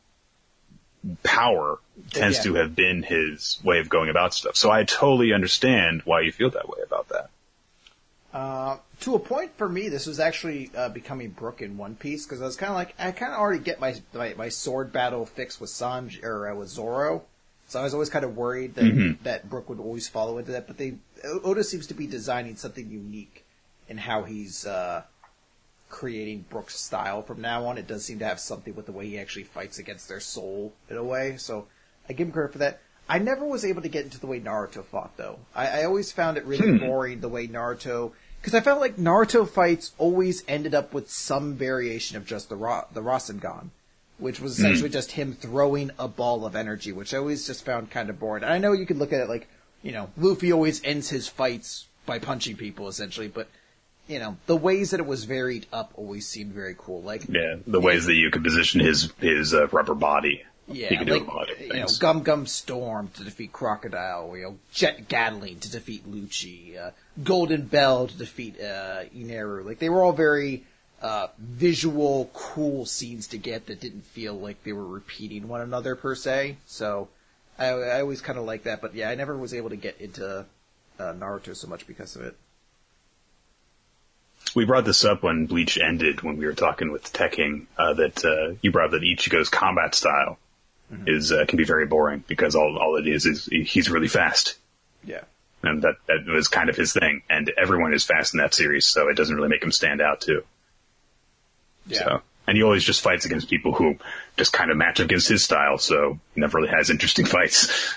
power tends to have been his way of going about stuff. So I totally understand why you feel that way about that. To a point for me, this was actually becoming Brook in One Piece, because I was kind of like, I kind of already get my sword battle fixed with Sanji, or with Zoro. So I was always kind of worried that, that Brook would always follow into that. But Oda seems to be designing something unique in how he's creating Brook's style from now on. It does seem to have something with the way he actually fights against their soul in a way. So I give him credit for that. I never was able to get into the way Naruto fought, though. I always found it really boring the way Naruto, because I felt like Naruto fights always ended up with some variation of just the Rasengan, which was essentially just him throwing a ball of energy, which I always just found kind of boring. And I know you could look at it like, Luffy always ends his fights by punching people, essentially, but, the ways that it was varied up always seemed very cool. Like, the ways that you could position his rubber body. Yeah, he could do a lot of things. Gum Gum Storm to defeat Crocodile, Jet Gatling to defeat Lucci, Golden Bell to defeat Ineru. Like, they were all very visual, cool scenes to get that didn't feel like they were repeating one another, per se. So, I always kind of like that. But yeah, I never was able to get into Naruto so much because of it. We brought this up when Bleach ended, when we were talking with Tekking, that you brought up that Ichigo's combat style can be very boring, because all it is he's really fast. Yeah. And that was kind of his thing. And everyone is fast in that series, so it doesn't really make him stand out, too. Yeah. So, and he always just fights against people who just kind of match up against his style, so he never really has interesting fights.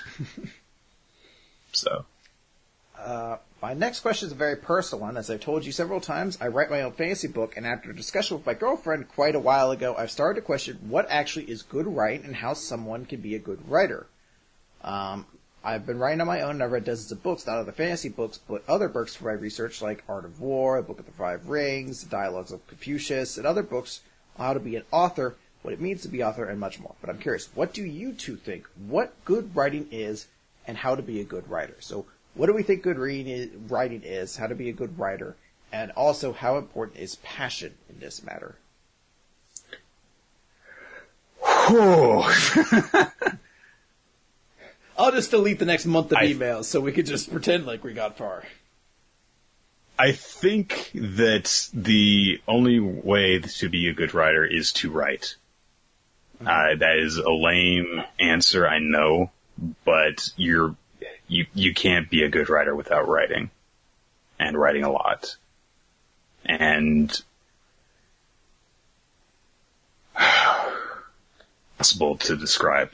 So. My next question is a very personal one. As I've told you several times, I write my own fantasy book, and after a discussion with my girlfriend quite a while ago, I've started to question what actually is good writing and how someone can be a good writer. I've been writing on my own, and I've read dozens of books, not other fantasy books, but other books for my research, like Art of War, The Book of the Five Rings, The Dialogues of Confucius, and other books on how to be an author, what it means to be an author, and much more. But I'm curious, what do you two think? What good writing is, and how to be a good writer? So, what do we think good writing is, how to be a good writer, and also how important is passion in this matter? I'll just delete the next month of emails so we could just pretend like we got far. I think that the only way to be a good writer is to write. That is a lame answer, I know, but you can't be a good writer without writing, and writing a lot. And possible to describe.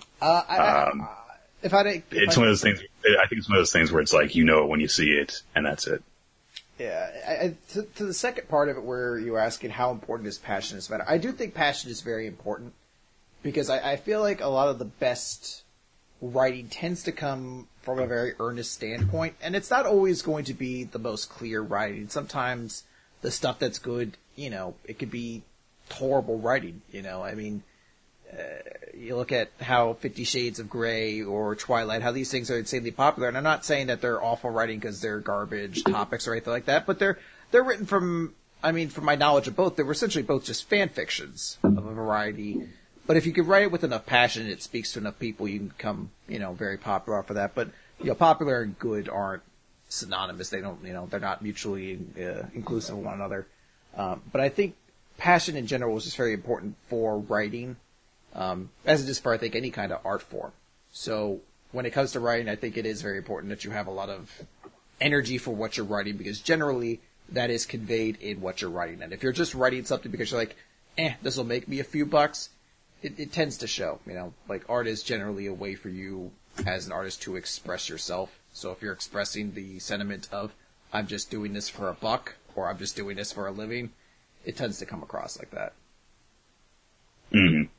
It's one of those things. I think it's one of those things where it's like you know it when you see it, and that's it. Yeah. To the second part of it, where you were asking how important is passion in this matter, I do think passion is very important, because I feel like a lot of the best writing tends to come from a very earnest standpoint, and it's not always going to be the most clear writing. Sometimes the stuff that's good, it could be horrible writing, I mean, you look at how 50 Shades of Grey or Twilight, how these things are insanely popular, and I'm not saying that they're awful writing because they're garbage topics or anything like that, but they're written from my knowledge of both, they were essentially both just fan fictions of a variety. But if you could write it with enough passion and it speaks to enough people, you can become, very popular for that. But, popular and good aren't synonymous. They don't, they're not mutually inclusive of one another. But I think passion in general is just very important for writing, as it is for, I think, any kind of art form. So when it comes to writing, I think it is very important that you have a lot of energy for what you're writing, because generally that is conveyed in what you're writing. And if you're just writing something because you're like, this will make me a few bucks, it tends to show, like art is generally a way for you as an artist to express yourself. So if you're expressing the sentiment of, I'm just doing this for a buck, or I'm just doing this for a living, it tends to come across like that. Mm-hmm.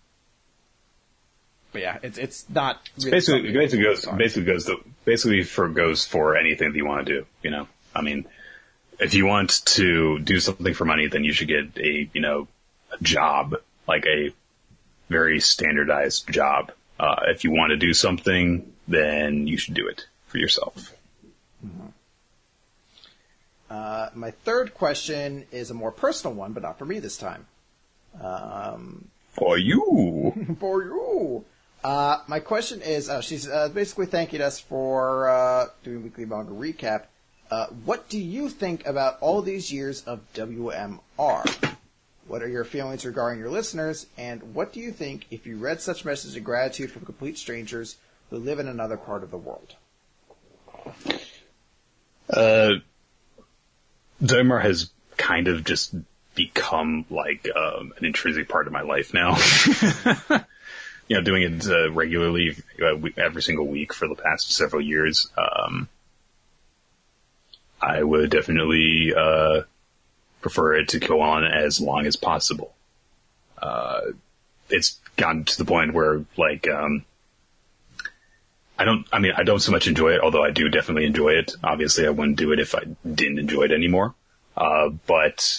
But yeah, it's not really goes for anything that you want to do, I mean, if you want to do something for money, then you should get a job, like a very standardized job. If you want to do something, then you should do it for yourself. Mm-hmm. My third question is a more personal one, but not for me this time. For you. For you. My question is, she's basically thanking us for doing Weekly Manga Recap. What do you think about all these years of WMR? What are your feelings regarding your listeners, and what do you think if you read such messages of gratitude from complete strangers who live in another part of the world? WMR has kind of just become like an intrinsic part of my life now. doing it regularly every single week for the past several years, I would definitely prefer it to go on as long as possible. It's gotten to the point where, like, I don't so much enjoy it, although I do definitely enjoy it. Obviously, I wouldn't do it if I didn't enjoy it anymore. But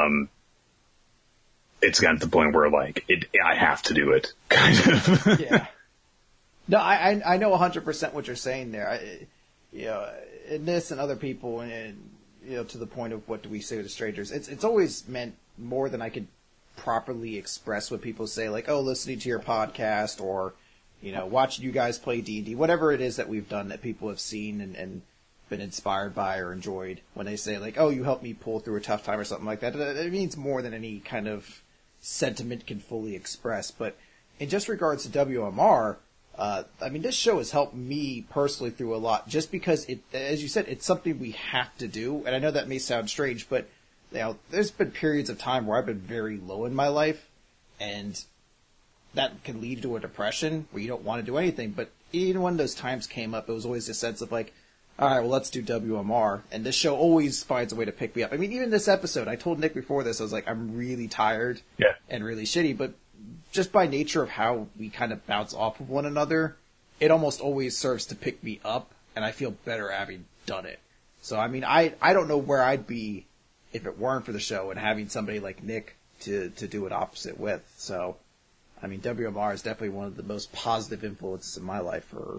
it's gotten to the point where, like, I have to do it, kind of. Yeah. No, I know 100% what you're saying there. And this and other people, and to the point of what do we say to strangers, it's always meant more than I could properly express what people say, like, oh, listening to your podcast, or watching you guys play D&D, whatever it is that we've done that people have seen and been inspired by or enjoyed. When they say, like, oh, you helped me pull through a tough time or something like that, it means more than any kind of sentiment can fully express. But in just regards to WMR, this show has helped me personally through a lot, just because as you said, it's something we have to do. And I know that may sound strange, but there's been periods of time where I've been very low in my life, and that can lead to a depression where you don't want to do anything. But even when those times came up, it was always a sense of, like, all right, well, let's do WMR. And this show always finds a way to pick me up. I mean, even this episode, I told Nick before this, I was like, I'm really tired and really shitty. But just by nature of how we kind of bounce off of one another, it almost always serves to pick me up, and I feel better having done it. So, I mean, I don't know where I'd be if it weren't for the show and having somebody like Nick to do it opposite with. So, I mean, WMR is definitely one of the most positive influences in my life for,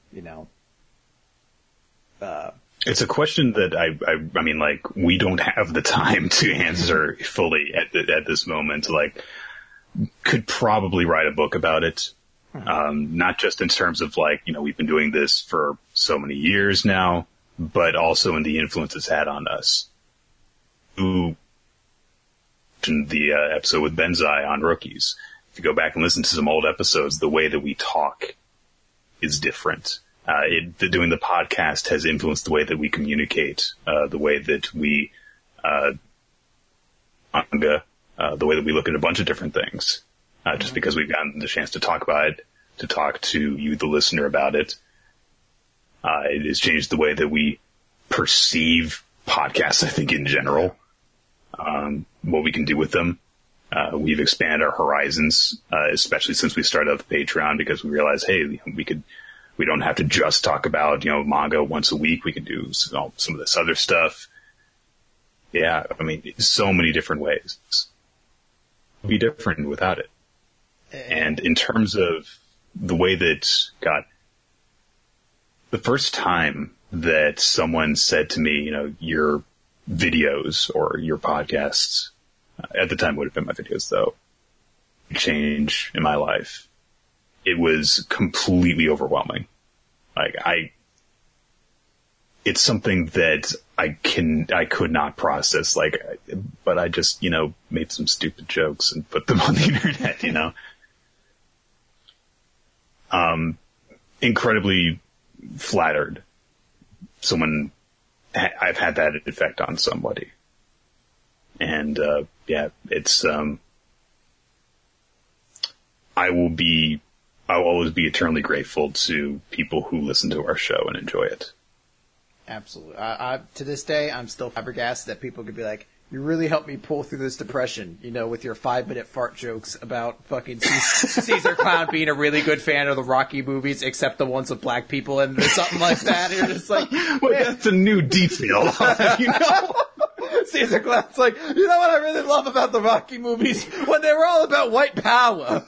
it's a question that I mean, like, we don't have the time to answer fully at this moment. Like, could probably write a book about it. Not just in terms of, like, we've been doing this for so many years now, but also in the influence it's had on us. Ooh, the episode with Benzai on rookies. If you go back and listen to some old episodes, the way that we talk is different. Doing the podcast has influenced the way that we communicate, the way that we manga, the way that we look at a bunch of different things. Just because we've gotten the chance to talk about it, to talk to you, the listener, about it. It has changed the way that we perceive podcasts, I think, in general. What we can do with them. We've expanded our horizons, especially since we started up the Patreon, because we realized, hey, we don't have to just talk about, manga once a week. We can do some of this other stuff. Yeah, I mean, so many different ways. It'd be different without it. And in terms of the way that the first time that someone said to me, your videos or your podcasts, at the time would have been my videos though, change in my life. It was completely overwhelming. Like, it's something that I could not process, but I just, made some stupid jokes and put them on the internet, Incredibly flattered. I've had that effect on somebody. And, it's, I'll always be eternally grateful to people who listen to our show and enjoy it. Absolutely. To this day, I'm still flabbergasted that people could be like, you really helped me pull through this depression, with your 5-minute fart jokes about fucking Caesar Clown being a really good fan of the Rocky movies, except the ones with black people and something like that. You're just like, well, that's a new detail. Caesar Clown's like, you know what I really love about the Rocky movies? When they were all about white power.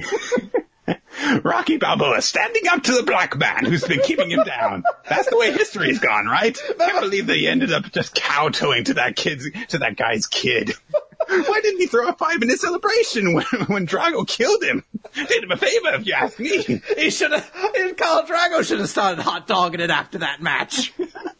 Rocky Balboa standing up to the black man who's been keeping him down. That's the way history's gone, right? Can't believe they ended up just kowtowing to that guy's kid. Why didn't he throw a 5-minute celebration when Drago killed him? Did him a favor, if you ask me. Khal Drago should have started hot dogging it after that match.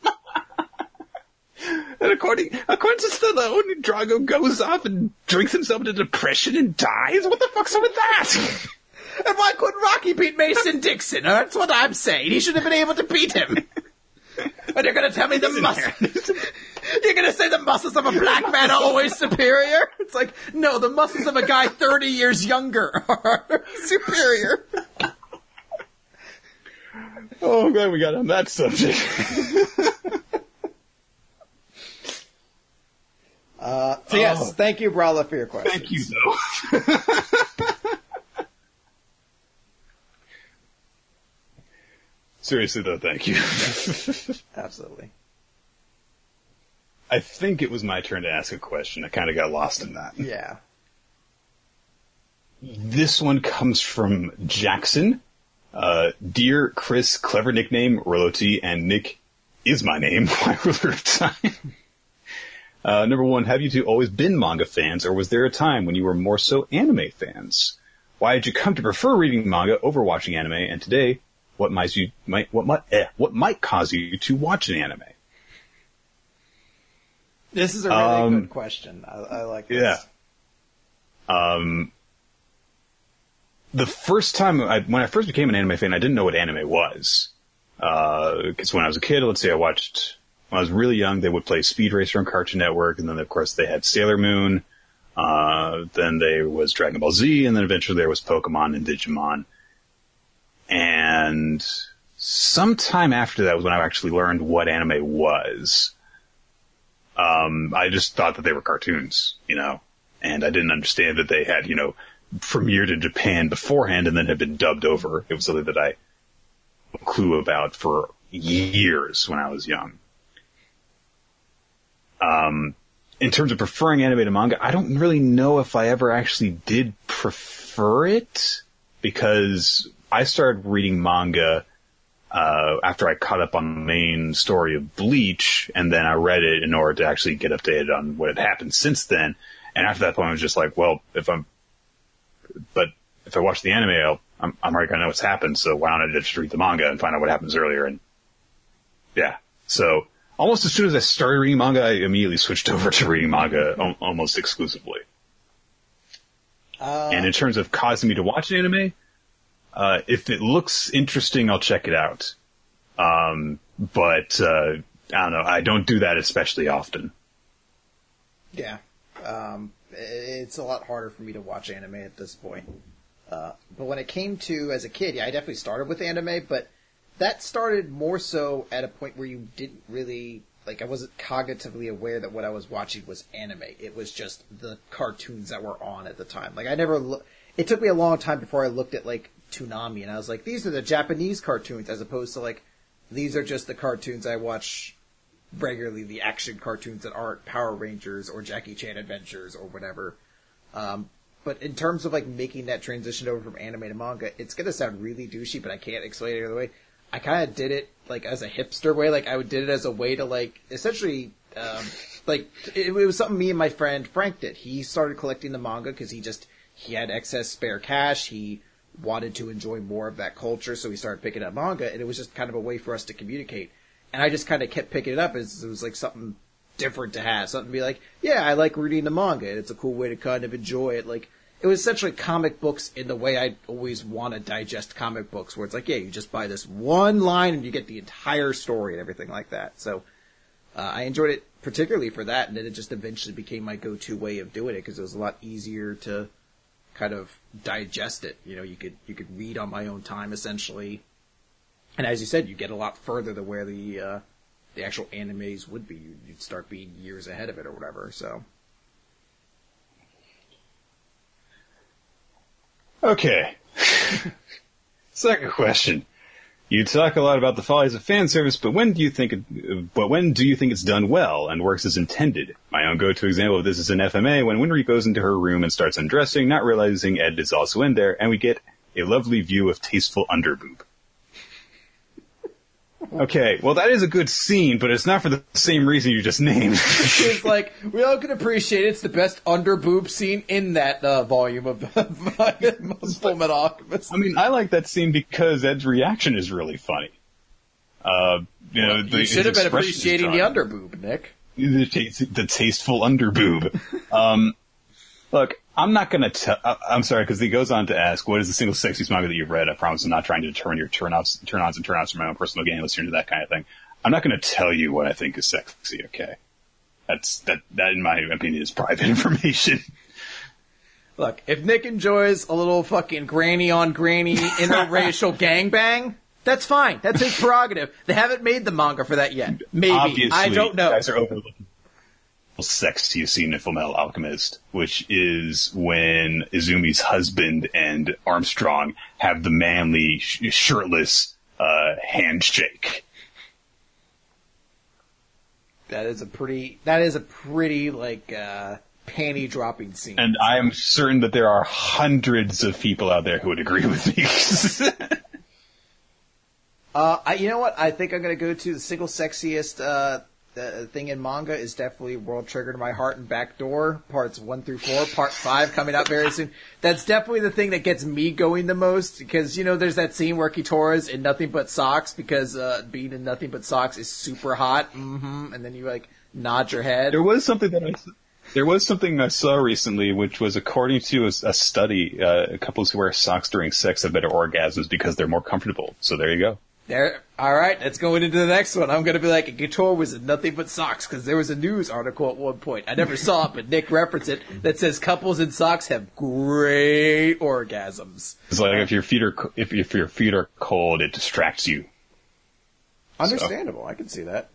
And according to Stallone, Drago goes off and drinks himself into depression and dies? What the fuck's up with that? And why couldn't Rocky beat Mason Dixon? That's what I'm saying. He should have been able to beat him. And you're going to tell me the muscle... You're gonna say the muscles of a black man are always superior? It's like, no, the muscles of a guy 30 years younger are superior. Oh, I'm glad we got on that subject. So yes, thank you, Brawler, for your question. Thank you, though. Seriously, though, thank you. Absolutely. I think it was my turn to ask a question. I kind of got lost in that. Yeah. This one comes from Jackson. Dear Chris, clever nickname, Roloty, and Nick is my name. Why ruler of time? Number one, have you two always been manga fans, or was there a time when you were more so anime fans? Why did you come to prefer reading manga over watching anime? And today, what might cause you to watch an anime? This is a really good question. I like this. Yeah. The first time, when I first became an anime fan, I didn't know what anime was. Because when I was a kid, let's say when I was really young, they would play Speed Racer on Cartoon Network, and then of course they had Sailor Moon, then there was Dragon Ball Z, and then eventually there was Pokemon and Digimon. And sometime after that was when I actually learned what anime was. I just thought that they were cartoons, and I didn't understand that they had, premiered in Japan beforehand and then had been dubbed over. It was something that I had no clue about for years when I was young. In terms of preferring anime to manga, I don't really know if I ever actually did prefer it, because I started reading manga after I caught up on the main story of Bleach, and then I read it in order to actually get updated on what had happened since then. And after that point, I was just like, well, if I watch the anime, I'm already gonna know what's happened, so why don't I just read the manga and find out what happens earlier? And yeah, so almost as soon as I started reading manga, I immediately switched over to reading manga almost exclusively. And in terms of causing me to watch an anime, if it looks interesting, I'll check it out. But I don't know, I don't do that especially often. Yeah. It's a lot harder for me to watch anime at this point. But when it came to, as a kid, yeah, I definitely started with anime, but that started more so at a point where you didn't really, I wasn't cognitively aware that what I was watching was anime. It was just the cartoons that were on at the time. It took me a long time before I looked at, Toonami, and I was like, these are the Japanese cartoons, as opposed to, these are just the cartoons I watch regularly, the action cartoons that aren't Power Rangers or Jackie Chan Adventures or whatever. But in terms of, making that transition over from anime to manga, it's gonna sound really douchey, but I can't explain it the other way. I kind of did it, as a hipster way. I did it as a way to, essentially, it was something me and my friend Frank did. He started collecting the manga because he had excess spare cash. He wanted to enjoy more of that culture, so he started picking up manga, and it was just kind of a way for us to communicate. And I just kind of kept picking it up as it was something different to have. Something to be like, yeah, I like reading the manga, and it's a cool way to kind of enjoy it. It was essentially comic books in the way I always want to digest comic books, where it's yeah, you just buy this one line and you get the entire story and everything like that. So I enjoyed it particularly for that, and then it just eventually became my go-to way of doing it, because it was a lot easier to kind of digest it. You could read on my own time, essentially. And as you said, you get a lot further than where the actual animes would be. You'd start being years ahead of it or whatever, so. Okay. Second question. You talk a lot about the follies of fan service, but when do you think it's done well and works as intended? My own go-to example of this is in FMA, when Winry goes into her room and starts undressing, not realizing Ed is also in there, and we get a lovely view of tasteful underboob. Okay, well, that is a good scene, but it's not for the same reason you just named. It's we all can appreciate it's the best underboob scene in that volume of Full Metal Alchemist. I mean, I like that scene because Ed's reaction is really funny. You should have been appreciating the underboob, Nick. The tasteful underboob. Look, I'm not going to tell... I'm sorry, because he goes on to ask, what is the single sexiest manga that you've read? I promise I'm not trying to determine your turn-ons and turn-outs from my own personal gain. Let's turn to that kind of thing. I'm not going to tell you what I think is sexy, okay? that in my opinion is private information. Look, if Nick enjoys a little fucking granny on granny interracial gangbang, that's fine. That's his prerogative. They haven't made the manga for that yet. Maybe. Obviously, I don't know. You guys are overlooking sex you see in Fullmetal Alchemist, which is when Izumi's husband and Armstrong have the manly, shirtless handshake. That is a pretty like panty dropping scene. And I'm certain that there are hundreds of people out there who would agree with me. You know what? I think I'm going to go to the single sexiest thing in manga is definitely World Triggered My Heart and Backdoor, parts 1 through 4, part 5 coming out very soon. That's definitely the thing that gets me going the most, because, you know, there's that scene where Kitora's in nothing but socks, because being in nothing but socks is super hot, and then you, like, nod your head. There was something I saw recently, which was according to a study, couples who wear socks during sex have better orgasms because they're more comfortable. So there you go. There. All right, that's going into the next one. I'm going to be like, Kitora was in nothing but socks, because there was a news article at one point. I never saw it, but Nick referenced it, that says couples in socks have great orgasms. It's like if your feet are cold, it distracts you. Understandable. I can see that.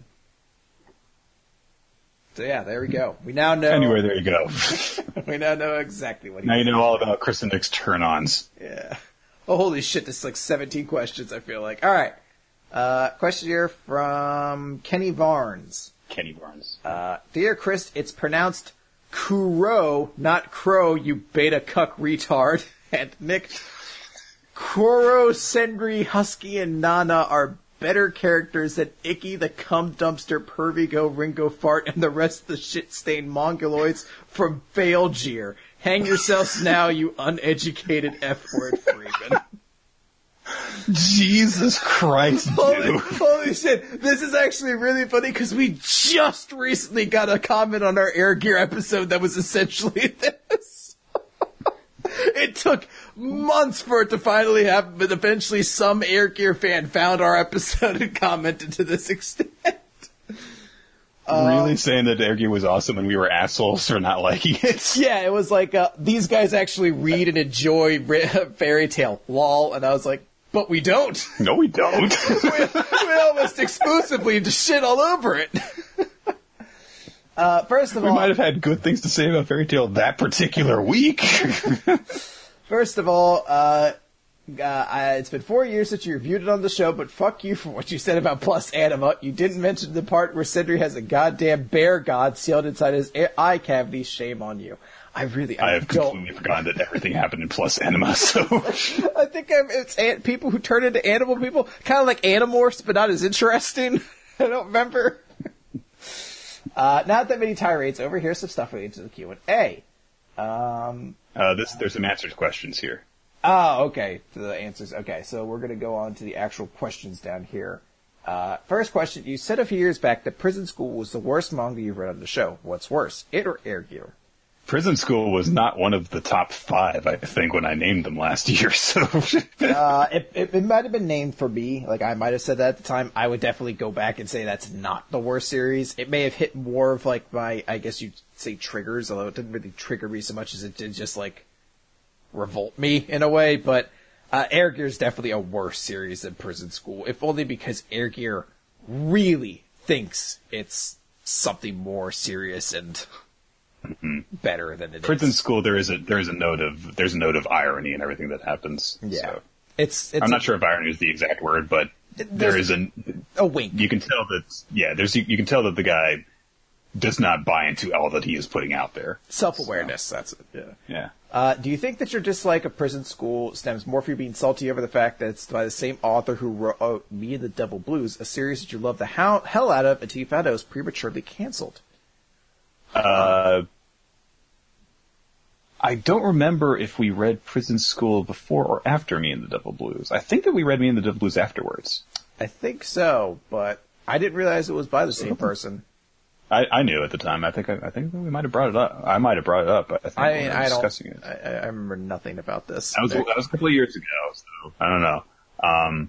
So yeah, there we go. We now know. Anyway, there you go. We now know exactly what he Now you know all about Chris and Nick's turn-ons. Yeah. Oh, holy shit, this is like 17 questions, I feel like. All right. Question here from Kenny Barnes. Dear Chris, it's pronounced Kuro, not Crow, you beta cuck retard. And Nick, Koro, Sendri, Husky, and Nana are better characters than Icky, the cum dumpster, Pervigo, Ringo Fart, and the rest of the shit-stained mongoloids from Failgear. Hang yourselves now, you uneducated F-word Freeman. Jesus Christ, dude. Holy shit. This is actually really funny because we just recently got a comment on our Air Gear episode that was essentially this. It took months for it to finally happen, but eventually some Air Gear fan found our episode and commented to this extent. Really saying that Air Gear was awesome and we were assholes for not liking it? Yeah, it was like, these guys actually read and enjoy Fairy Tail. Lol. And I was like, but we don't. No, we don't. we almost exclusively just shit all over it. First of all, we might have had good things to say about Fairy Tail that particular week. First of all, it's been 4 years since you reviewed it on the show, but fuck you for what you said about Plus Anima. You didn't mention the part where Sindri has a goddamn bear god sealed inside his eye cavity. Shame on you. I have completely forgotten that everything happened in Plus Anima, so. I think it's people who turn into animal people, kind of like Animorphs, but not as interesting. I don't remember. Not that many tirades. Over here, some stuff related to the Q&A. There's some answers to questions here. Oh, okay. The answers. Okay, so we're going to go on to the actual questions down here. First question. You said a few years back that Prison School was the worst manga you've read on the show. What's worse, it or Air Gear? Prison School was not one of the top 5, I think, when I named them last year, so. It might have been named for me. Like, I might have said that at the time. I would definitely go back and say that's not the worst series. It may have hit more of, like, my, I guess you'd say triggers, although it didn't really trigger me so much as it did just, like, revolt me in a way. But Air Gear is definitely a worse series than Prison School, if only because Air Gear really thinks it's something more serious and better than it Prison is. School, there's a note of irony in everything that happens. Yeah, so. it's I'm not sure if irony is the exact word, but there is a wink. You can tell that. Yeah, you can tell that the guy does not buy into all that he is putting out there. Self-awareness, that's it. Yeah. Do you think that your dislike of Prison School stems more from you being salty over the fact that it's by the same author who wrote Me and the Devil Blues, a series that you love the hell out of until you found out it was prematurely canceled? I don't remember if we read Prison School before or after Me and the Devil Blues. I think that we read Me and the Devil Blues afterwards. I think so, but I didn't realize it was by the same person. I knew at the time. I think we might have brought it up. I might have brought it up. I think we were discussing it. I remember nothing about this. That was a couple of years ago, so I don't know.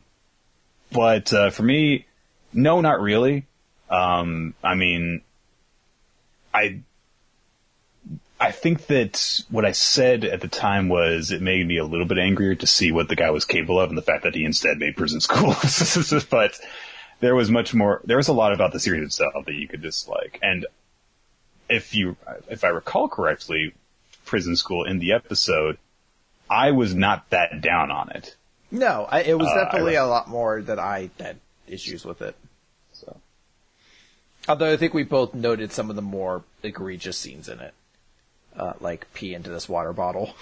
But for me, no, not really. I mean, I think that what I said at the time was it made me a little bit angrier to see what the guy was capable of and the fact that he instead made Prison School. But there was a lot about the series itself that you could dislike. And if I recall correctly, Prison School in the episode, I was not that down on it. No, it was definitely a lot more that I had issues with it. So, although I think we both noted some of the more egregious scenes in it. Like pee into this water bottle.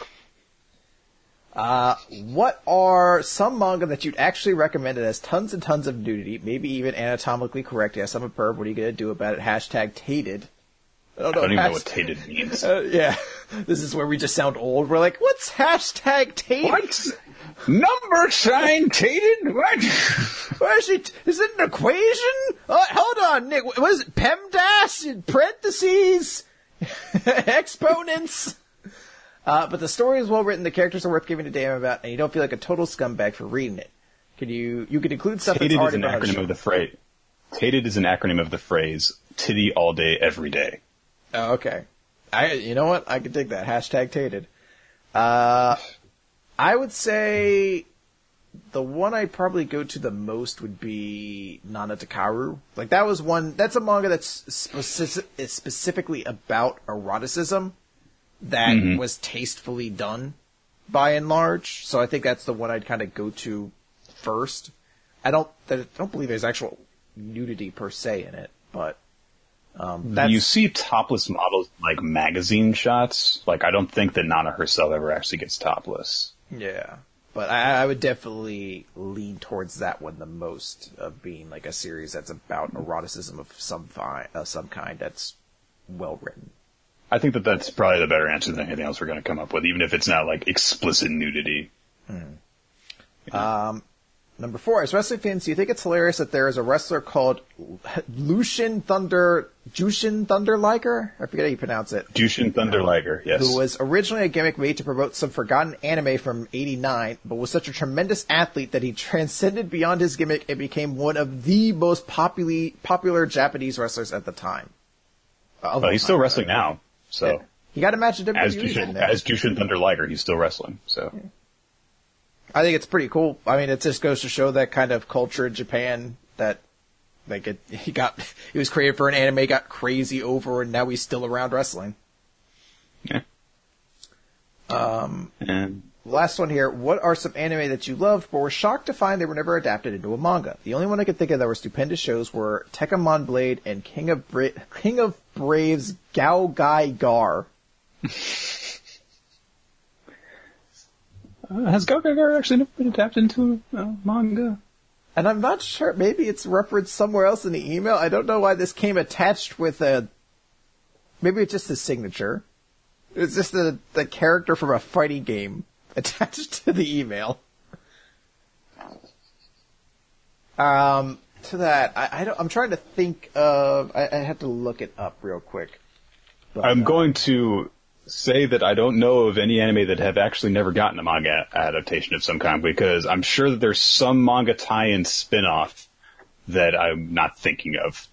What are some manga that you'd actually recommend that has tons and tons of nudity, maybe even anatomically correct? Yes, I'm a perv. What are you going to do about it? Hashtag tated. I don't even know what tated means. Yeah. This is where we just sound old. We're like, what's hashtag tated? What? Number sign tated? What? Where is it? Is it an equation? Hold on, Nick. What is it? PEMDAS in parentheses? Exponents. But the story is well written, the characters are worth giving a damn about, and you don't feel like a total scumbag for reading it. You could include stuff that's already been on the show. Tated is an acronym of the phrase titty all day, every day. Oh, okay. You know what? I could dig that. Hashtag tated. I would say the one I'd probably go to the most would be Nana Takaru. Like, that's a manga that's specifically about eroticism that was tastefully done, by and large. So I think that's the one I'd kind of go to first. I don't believe there's actual nudity per se in it, but you see topless models like magazine shots. Like, I don't think that Nana herself ever actually gets topless. Yeah. But I would definitely lean towards that one the most, of being like a series that's about eroticism of some kind that's well written. I think that that's probably the better answer than anything else we're going to come up with, even if it's not like explicit nudity. Number 4, as wrestling fans, do you think it's hilarious that there is a wrestler called Jushin Thunder Liger? I forget how you pronounce it. Jushin Thunder Liger, yes. Who was originally a gimmick made to promote some forgotten anime from '89, but was such a tremendous athlete that he transcended beyond his gimmick and became one of the most popular Japanese wrestlers at the time. He's still wrestling now, so. Yeah. He got a match at WWE. As Jushin Thunder Liger, he's still wrestling, so. Yeah. I think it's pretty cool. I mean, it just goes to show that kind of culture in Japan that, like, he was created for an anime, got crazy over, and now he's still around wrestling. Yeah. And last one here. What are some anime that you loved, but were shocked to find they were never adapted into a manga? The only one I could think of that were stupendous shows were Tekkamon Blade and King of Brave's Gao Gai Gar. Has Gao Gai Gar actually never been adapted into a manga? And I'm not sure. Maybe it's referenced somewhere else in the email. I don't know why this came attached with maybe it's just his signature. It's just the character from a fighting game attached to the email. To that, I'm trying to think of. I had to look it up real quick. But, I'm going to say that I don't know of any anime that have actually never gotten a manga adaptation of some kind, because I'm sure that there's some manga tie-in spin-off that I'm not thinking of.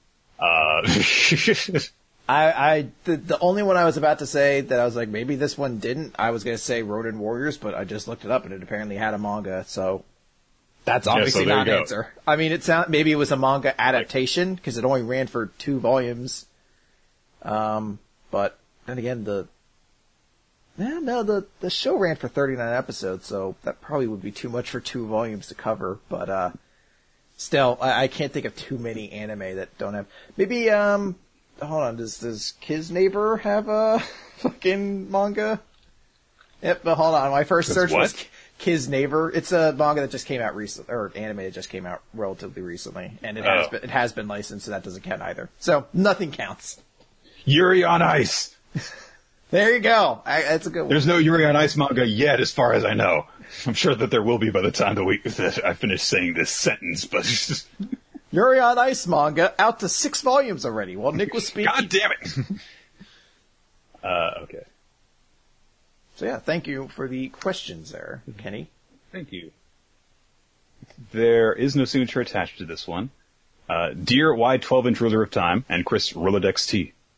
The only one I was about to say that I was like, maybe this one didn't, I was going to say Ronin Warriors, but I just looked it up and it apparently had a manga, so that's obviously not an answer. I mean, maybe it was a manga adaptation, because it only ran for 2 volumes. But then again, the show ran for 39 episodes, so that probably would be too much for 2 volumes to cover. But still, I can't think of too many anime that don't have. Maybe hold on, does Kiz Neighbor have a fucking manga? Yep, but hold on, my first search was Kiz Neighbor. It's a manga that just came out recently, or anime that just came out relatively recently, and it has been licensed, so that doesn't count either. So nothing counts. Yuri on Ice. There you go. That's a good one. There's no Yuri on Ice manga yet, as far as I know. I'm sure that there will be by the time that I finish saying this sentence, but Yuri on Ice manga out to 6 volumes already while Nick was speaking. God damn it. Okay. So yeah, thank you for the questions there, Kenny. Thank you. There is no signature attached to this one. Dear Y 12-inch Ruler of Time and Chris Rolodex T.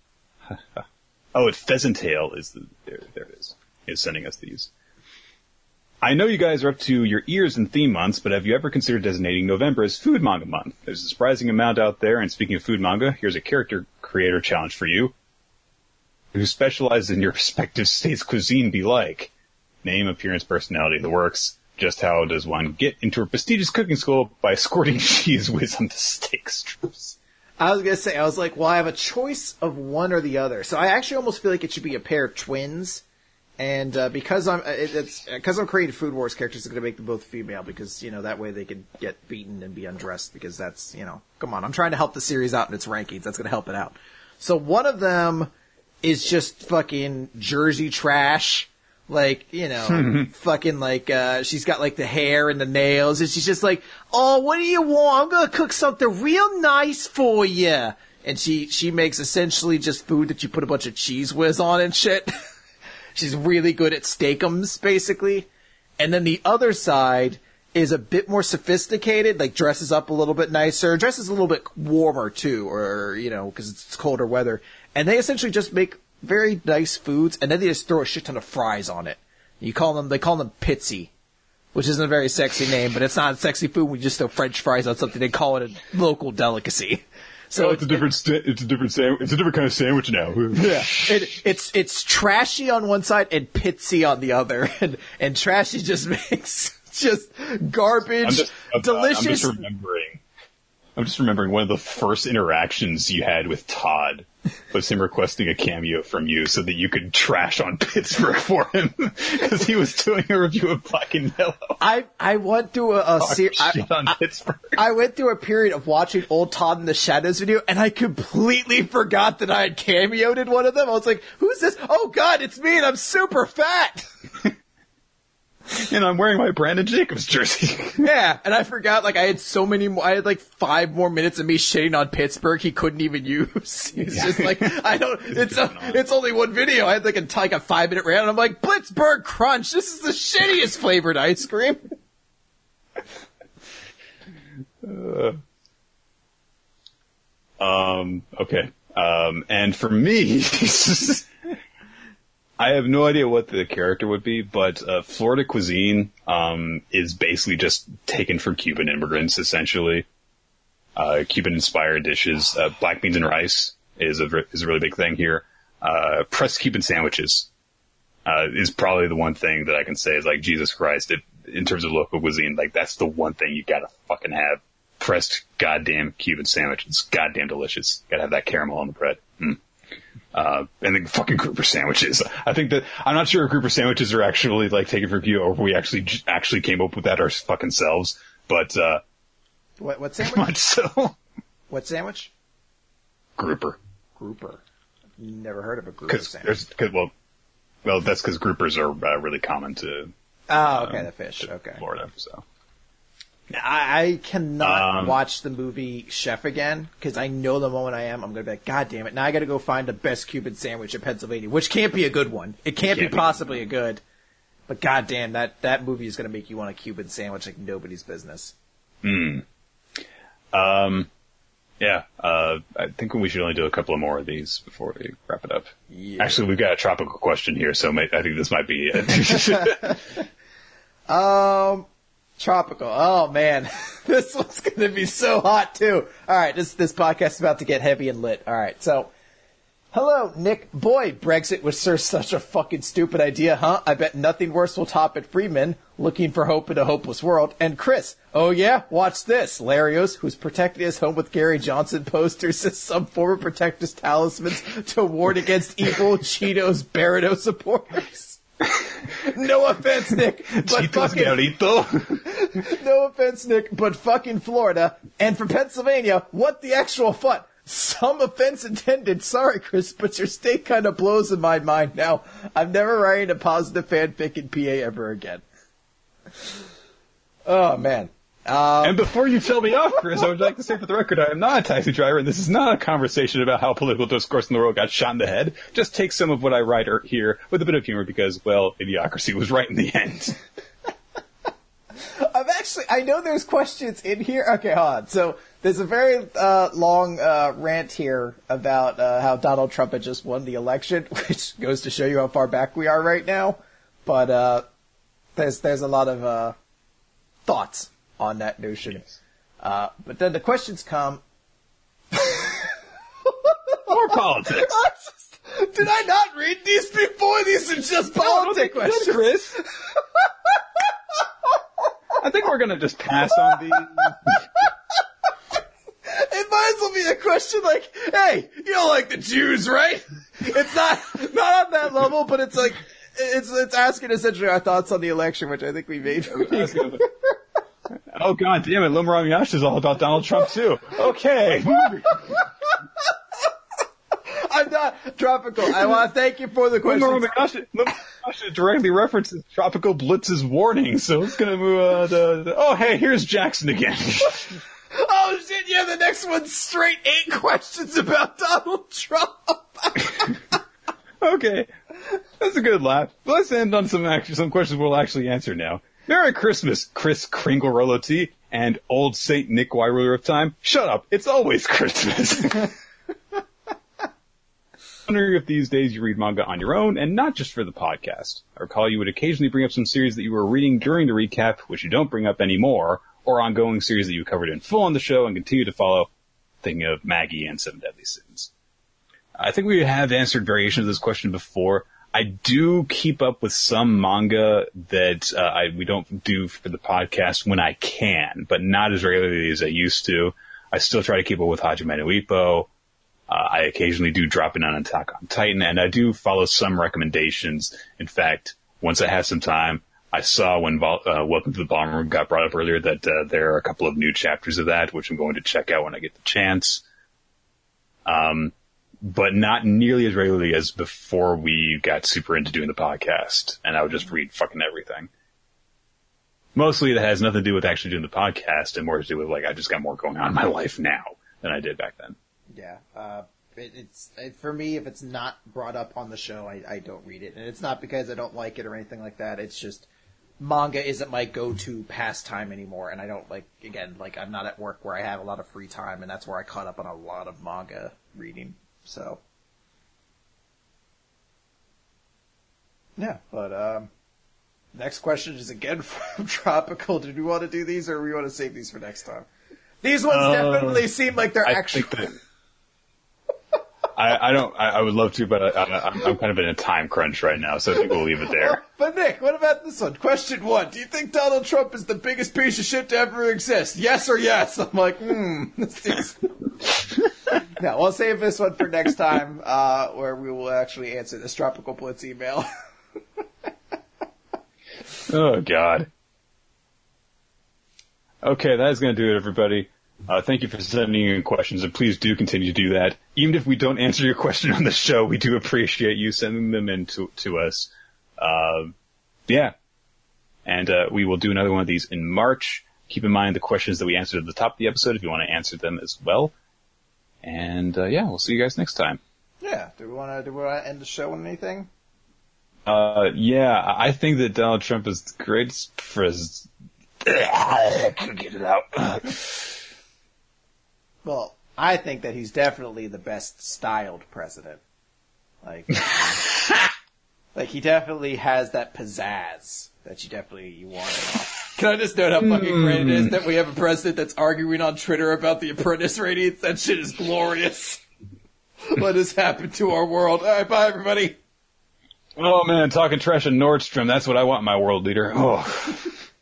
Oh, Pheasant Tail is there it is sending us these. I know you guys are up to your ears in theme months, but have you ever considered designating November as Food Manga Month? There's a surprising amount out there, and speaking of food manga, here's a character creator challenge for you. Who specializes in your respective state's cuisine be like? Name, appearance, personality, the works. Just how does one get into a prestigious cooking school by squirting cheese whiz on the steak strips? I was going to say, I was like, well, I have a choice of one or the other. So I actually almost feel like it should be a pair of twins. And because I'm creating Food Wars characters, it's going to make them both female because, that way they can get beaten and be undressed because that's, come on. I'm trying to help the series out in its rankings. That's going to help it out. So one of them is just fucking Jersey trash. Like, fucking like, she's got like the hair and the nails and she's just like, oh, what do you want? I'm going to cook something real nice for you. And she makes essentially just food that you put a bunch of cheese whiz on and shit. She's really good at steakums, basically. And then the other side is a bit more sophisticated, like dresses up a little bit nicer, dresses a little bit warmer too, or, because it's colder weather. And they essentially just make very nice foods, and then they just throw a shit ton of fries on it. They call them pizzy, which isn't a very sexy name, but it's not a sexy food. We just throw French fries on something. They call it a local delicacy. So it's a different kind of sandwich now. Yeah, it's trashy on one side and pitsy on the other, and trashy just makes just garbage. Delicious. I'm just remembering one of the first interactions you had with Todd was him requesting a cameo from you so that you could trash on Pittsburgh for him because he was doing a review of Black and Yellow. I went through I went through a period of watching old Todd in the Shadows video, and I completely forgot that I had cameoed in one of them. I was like, "Who's this? Oh God, it's me, and I'm super fat." And I'm wearing my Brandon Jacobs jersey. Yeah, and I forgot, I had so many more, I had 5 more minutes of me shitting on Pittsburgh he couldn't even use. He's just like, it's only one video. I had a 5-minute rant, and I'm like, Pittsburgh Crunch, this is the shittiest flavored ice cream. Okay. And for me, I have no idea what the character would be, but Florida cuisine is basically just taken from Cuban immigrants, essentially. Cuban-inspired dishes. Black beans and rice is a really big thing here. Pressed Cuban sandwiches is probably the one thing that I can say is Jesus Christ, in terms of local cuisine, that's the one thing you gotta fucking have. Pressed goddamn Cuban sandwich. It's goddamn delicious. Gotta have that caramel on the bread. And then fucking grouper sandwiches. I think that, I'm not sure if grouper sandwiches are actually taken from you or if we actually came up with that our fucking selves, but, what sandwich? Much so. What sandwich? Grouper. Never heard of a grouper sandwich. Well, that's because groupers are really common to, the fish. Okay. Florida, so. I cannot watch the movie Chef again because I know the moment I'm going to be like, God damn it! Now I got to go find the best Cuban sandwich in Pennsylvania, which can't be a good one. It can't be possibly a good. But God damn, that movie is going to make you want a Cuban sandwich like nobody's business. Yeah. I think we should only do a couple of more of these before we wrap it up. Yeah. Actually, we've got a tropical question here, so I think this might be it. Tropical. Oh man, this one's gonna be so hot too. All right, this podcast is about to get heavy and lit. All right, so hello, Nick. Boy, Brexit was such a fucking stupid idea, huh? I bet nothing worse will top it. Freeman, looking for hope in a hopeless world, and Chris. Oh yeah, watch this. Larios, who's protecting his home with Gary Johnson posters as some former protect talismans to ward against evil Cheetos Barreto supporters. No offense, Nick, but no offense, Nick, but fucking Florida, and for Pennsylvania, what the actual fuck? Some offense intended. Sorry, Chris, but your state kind of blows in my mind now. I'm never writing a positive fanfic in PA ever again. Oh, man. And before you tell me off, Chris, I would like to say for the record, I am not a taxi driver, and this is not a conversation about how political discourse in the world got shot in the head. Just take some of what I write here with a bit of humor because, well, idiocracy was right in the end. I know there's questions in here. Okay, hold on. So there's a very long rant here about how Donald Trump had just won the election, which goes to show you how far back we are right now. But there's a lot of thoughts on that notion. Yes. But then the questions come. More politics. Did I not read these before? These are just politic questions. Chris. I think we're going to just pass on these. It might as well be a question like, hey, you don't like the Jews, right? It's not on that level, but it's like, it's asking essentially our thoughts on the election, which I think we made. Oh, God damn it. Lil Yash is all about Donald Trump, too. Okay. I'm not Tropical. I want to thank you for the question. Lil Yash directly references Tropical Blitz's warning, so it's going to move oh, hey, here's Jackson again. Oh, shit, yeah, the next one's straight 8 questions about Donald Trump. Okay. That's a good laugh. Let's end on some questions we'll actually answer now. Merry Christmas, Chris Kringle Rolo T and Old Saint Nick Y Ruler of Time. Shut up. It's always Christmas. Wondering if these days you read manga on your own and not just for the podcast. I recall you would occasionally bring up some series that you were reading during the recap, which you don't bring up anymore, or ongoing series that you covered in full on the show and continue to follow. Thinking of Maggie and Seven Deadly Sins. I think we have answered variations of this question before. I do keep up with some manga that we don't do for the podcast when I can, but not as regularly as I used to. I still try to keep up with Hajime no Ippo. I occasionally do drop in on Attack on Titan, and I do follow some recommendations. In fact, once I have some time, I saw when Welcome to the Bomber Room got brought up earlier that there are a couple of new chapters of that, which I'm going to check out when I get the chance. But not nearly as regularly as before we got super into doing the podcast, and I would just read fucking everything. Mostly that has nothing to do with actually doing the podcast, and more to do with, like, I just got more going on in my life now than I did back then. Yeah, it's for me, if it's not brought up on the show, I don't read it. And it's not because I don't like it or anything like that. It's just manga isn't my go-to pastime anymore, and I don't I'm not at work where I have a lot of free time, and that's where I caught up on a lot of manga reading. So, yeah, but next question is again from Tropical. Did we want to do these, or do we want to save these for next time? These ones definitely seem like they're actually... I would love to, but I'm kind of in a time crunch right now, so I think we'll leave it there. But Nick, what about this one? Question 1. Do you think Donald Trump is the biggest piece of shit to ever exist? Yes or yes? I'm like, this seems... No, we'll save this one for next time, where we will actually answer this Tropical Blitz email. Oh, God. Okay, that is going to do it, everybody. Thank you for sending in questions, and please do continue to do that. Even if we don't answer your question on the show, we do appreciate you sending them in to us. Yeah. And we will do another one of these in March. Keep in mind the questions that we answered at the top of the episode if you want to answer them as well. And yeah, we'll see you guys next time. Yeah. Do we want to end the show on anything? Yeah, I think that Donald Trump is the greatest president. I couldn't get it out. Well, I think that he's definitely the best styled president. Like he definitely has that pizzazz that you want. Can I just note how fucking great it is that we have a president that's arguing on Twitter about the Apprentice ratings? That shit is glorious. What has happened to our world? All right, bye, everybody. Oh, man, talking trash at Nordstrom. That's what I want in my world leader. Oh.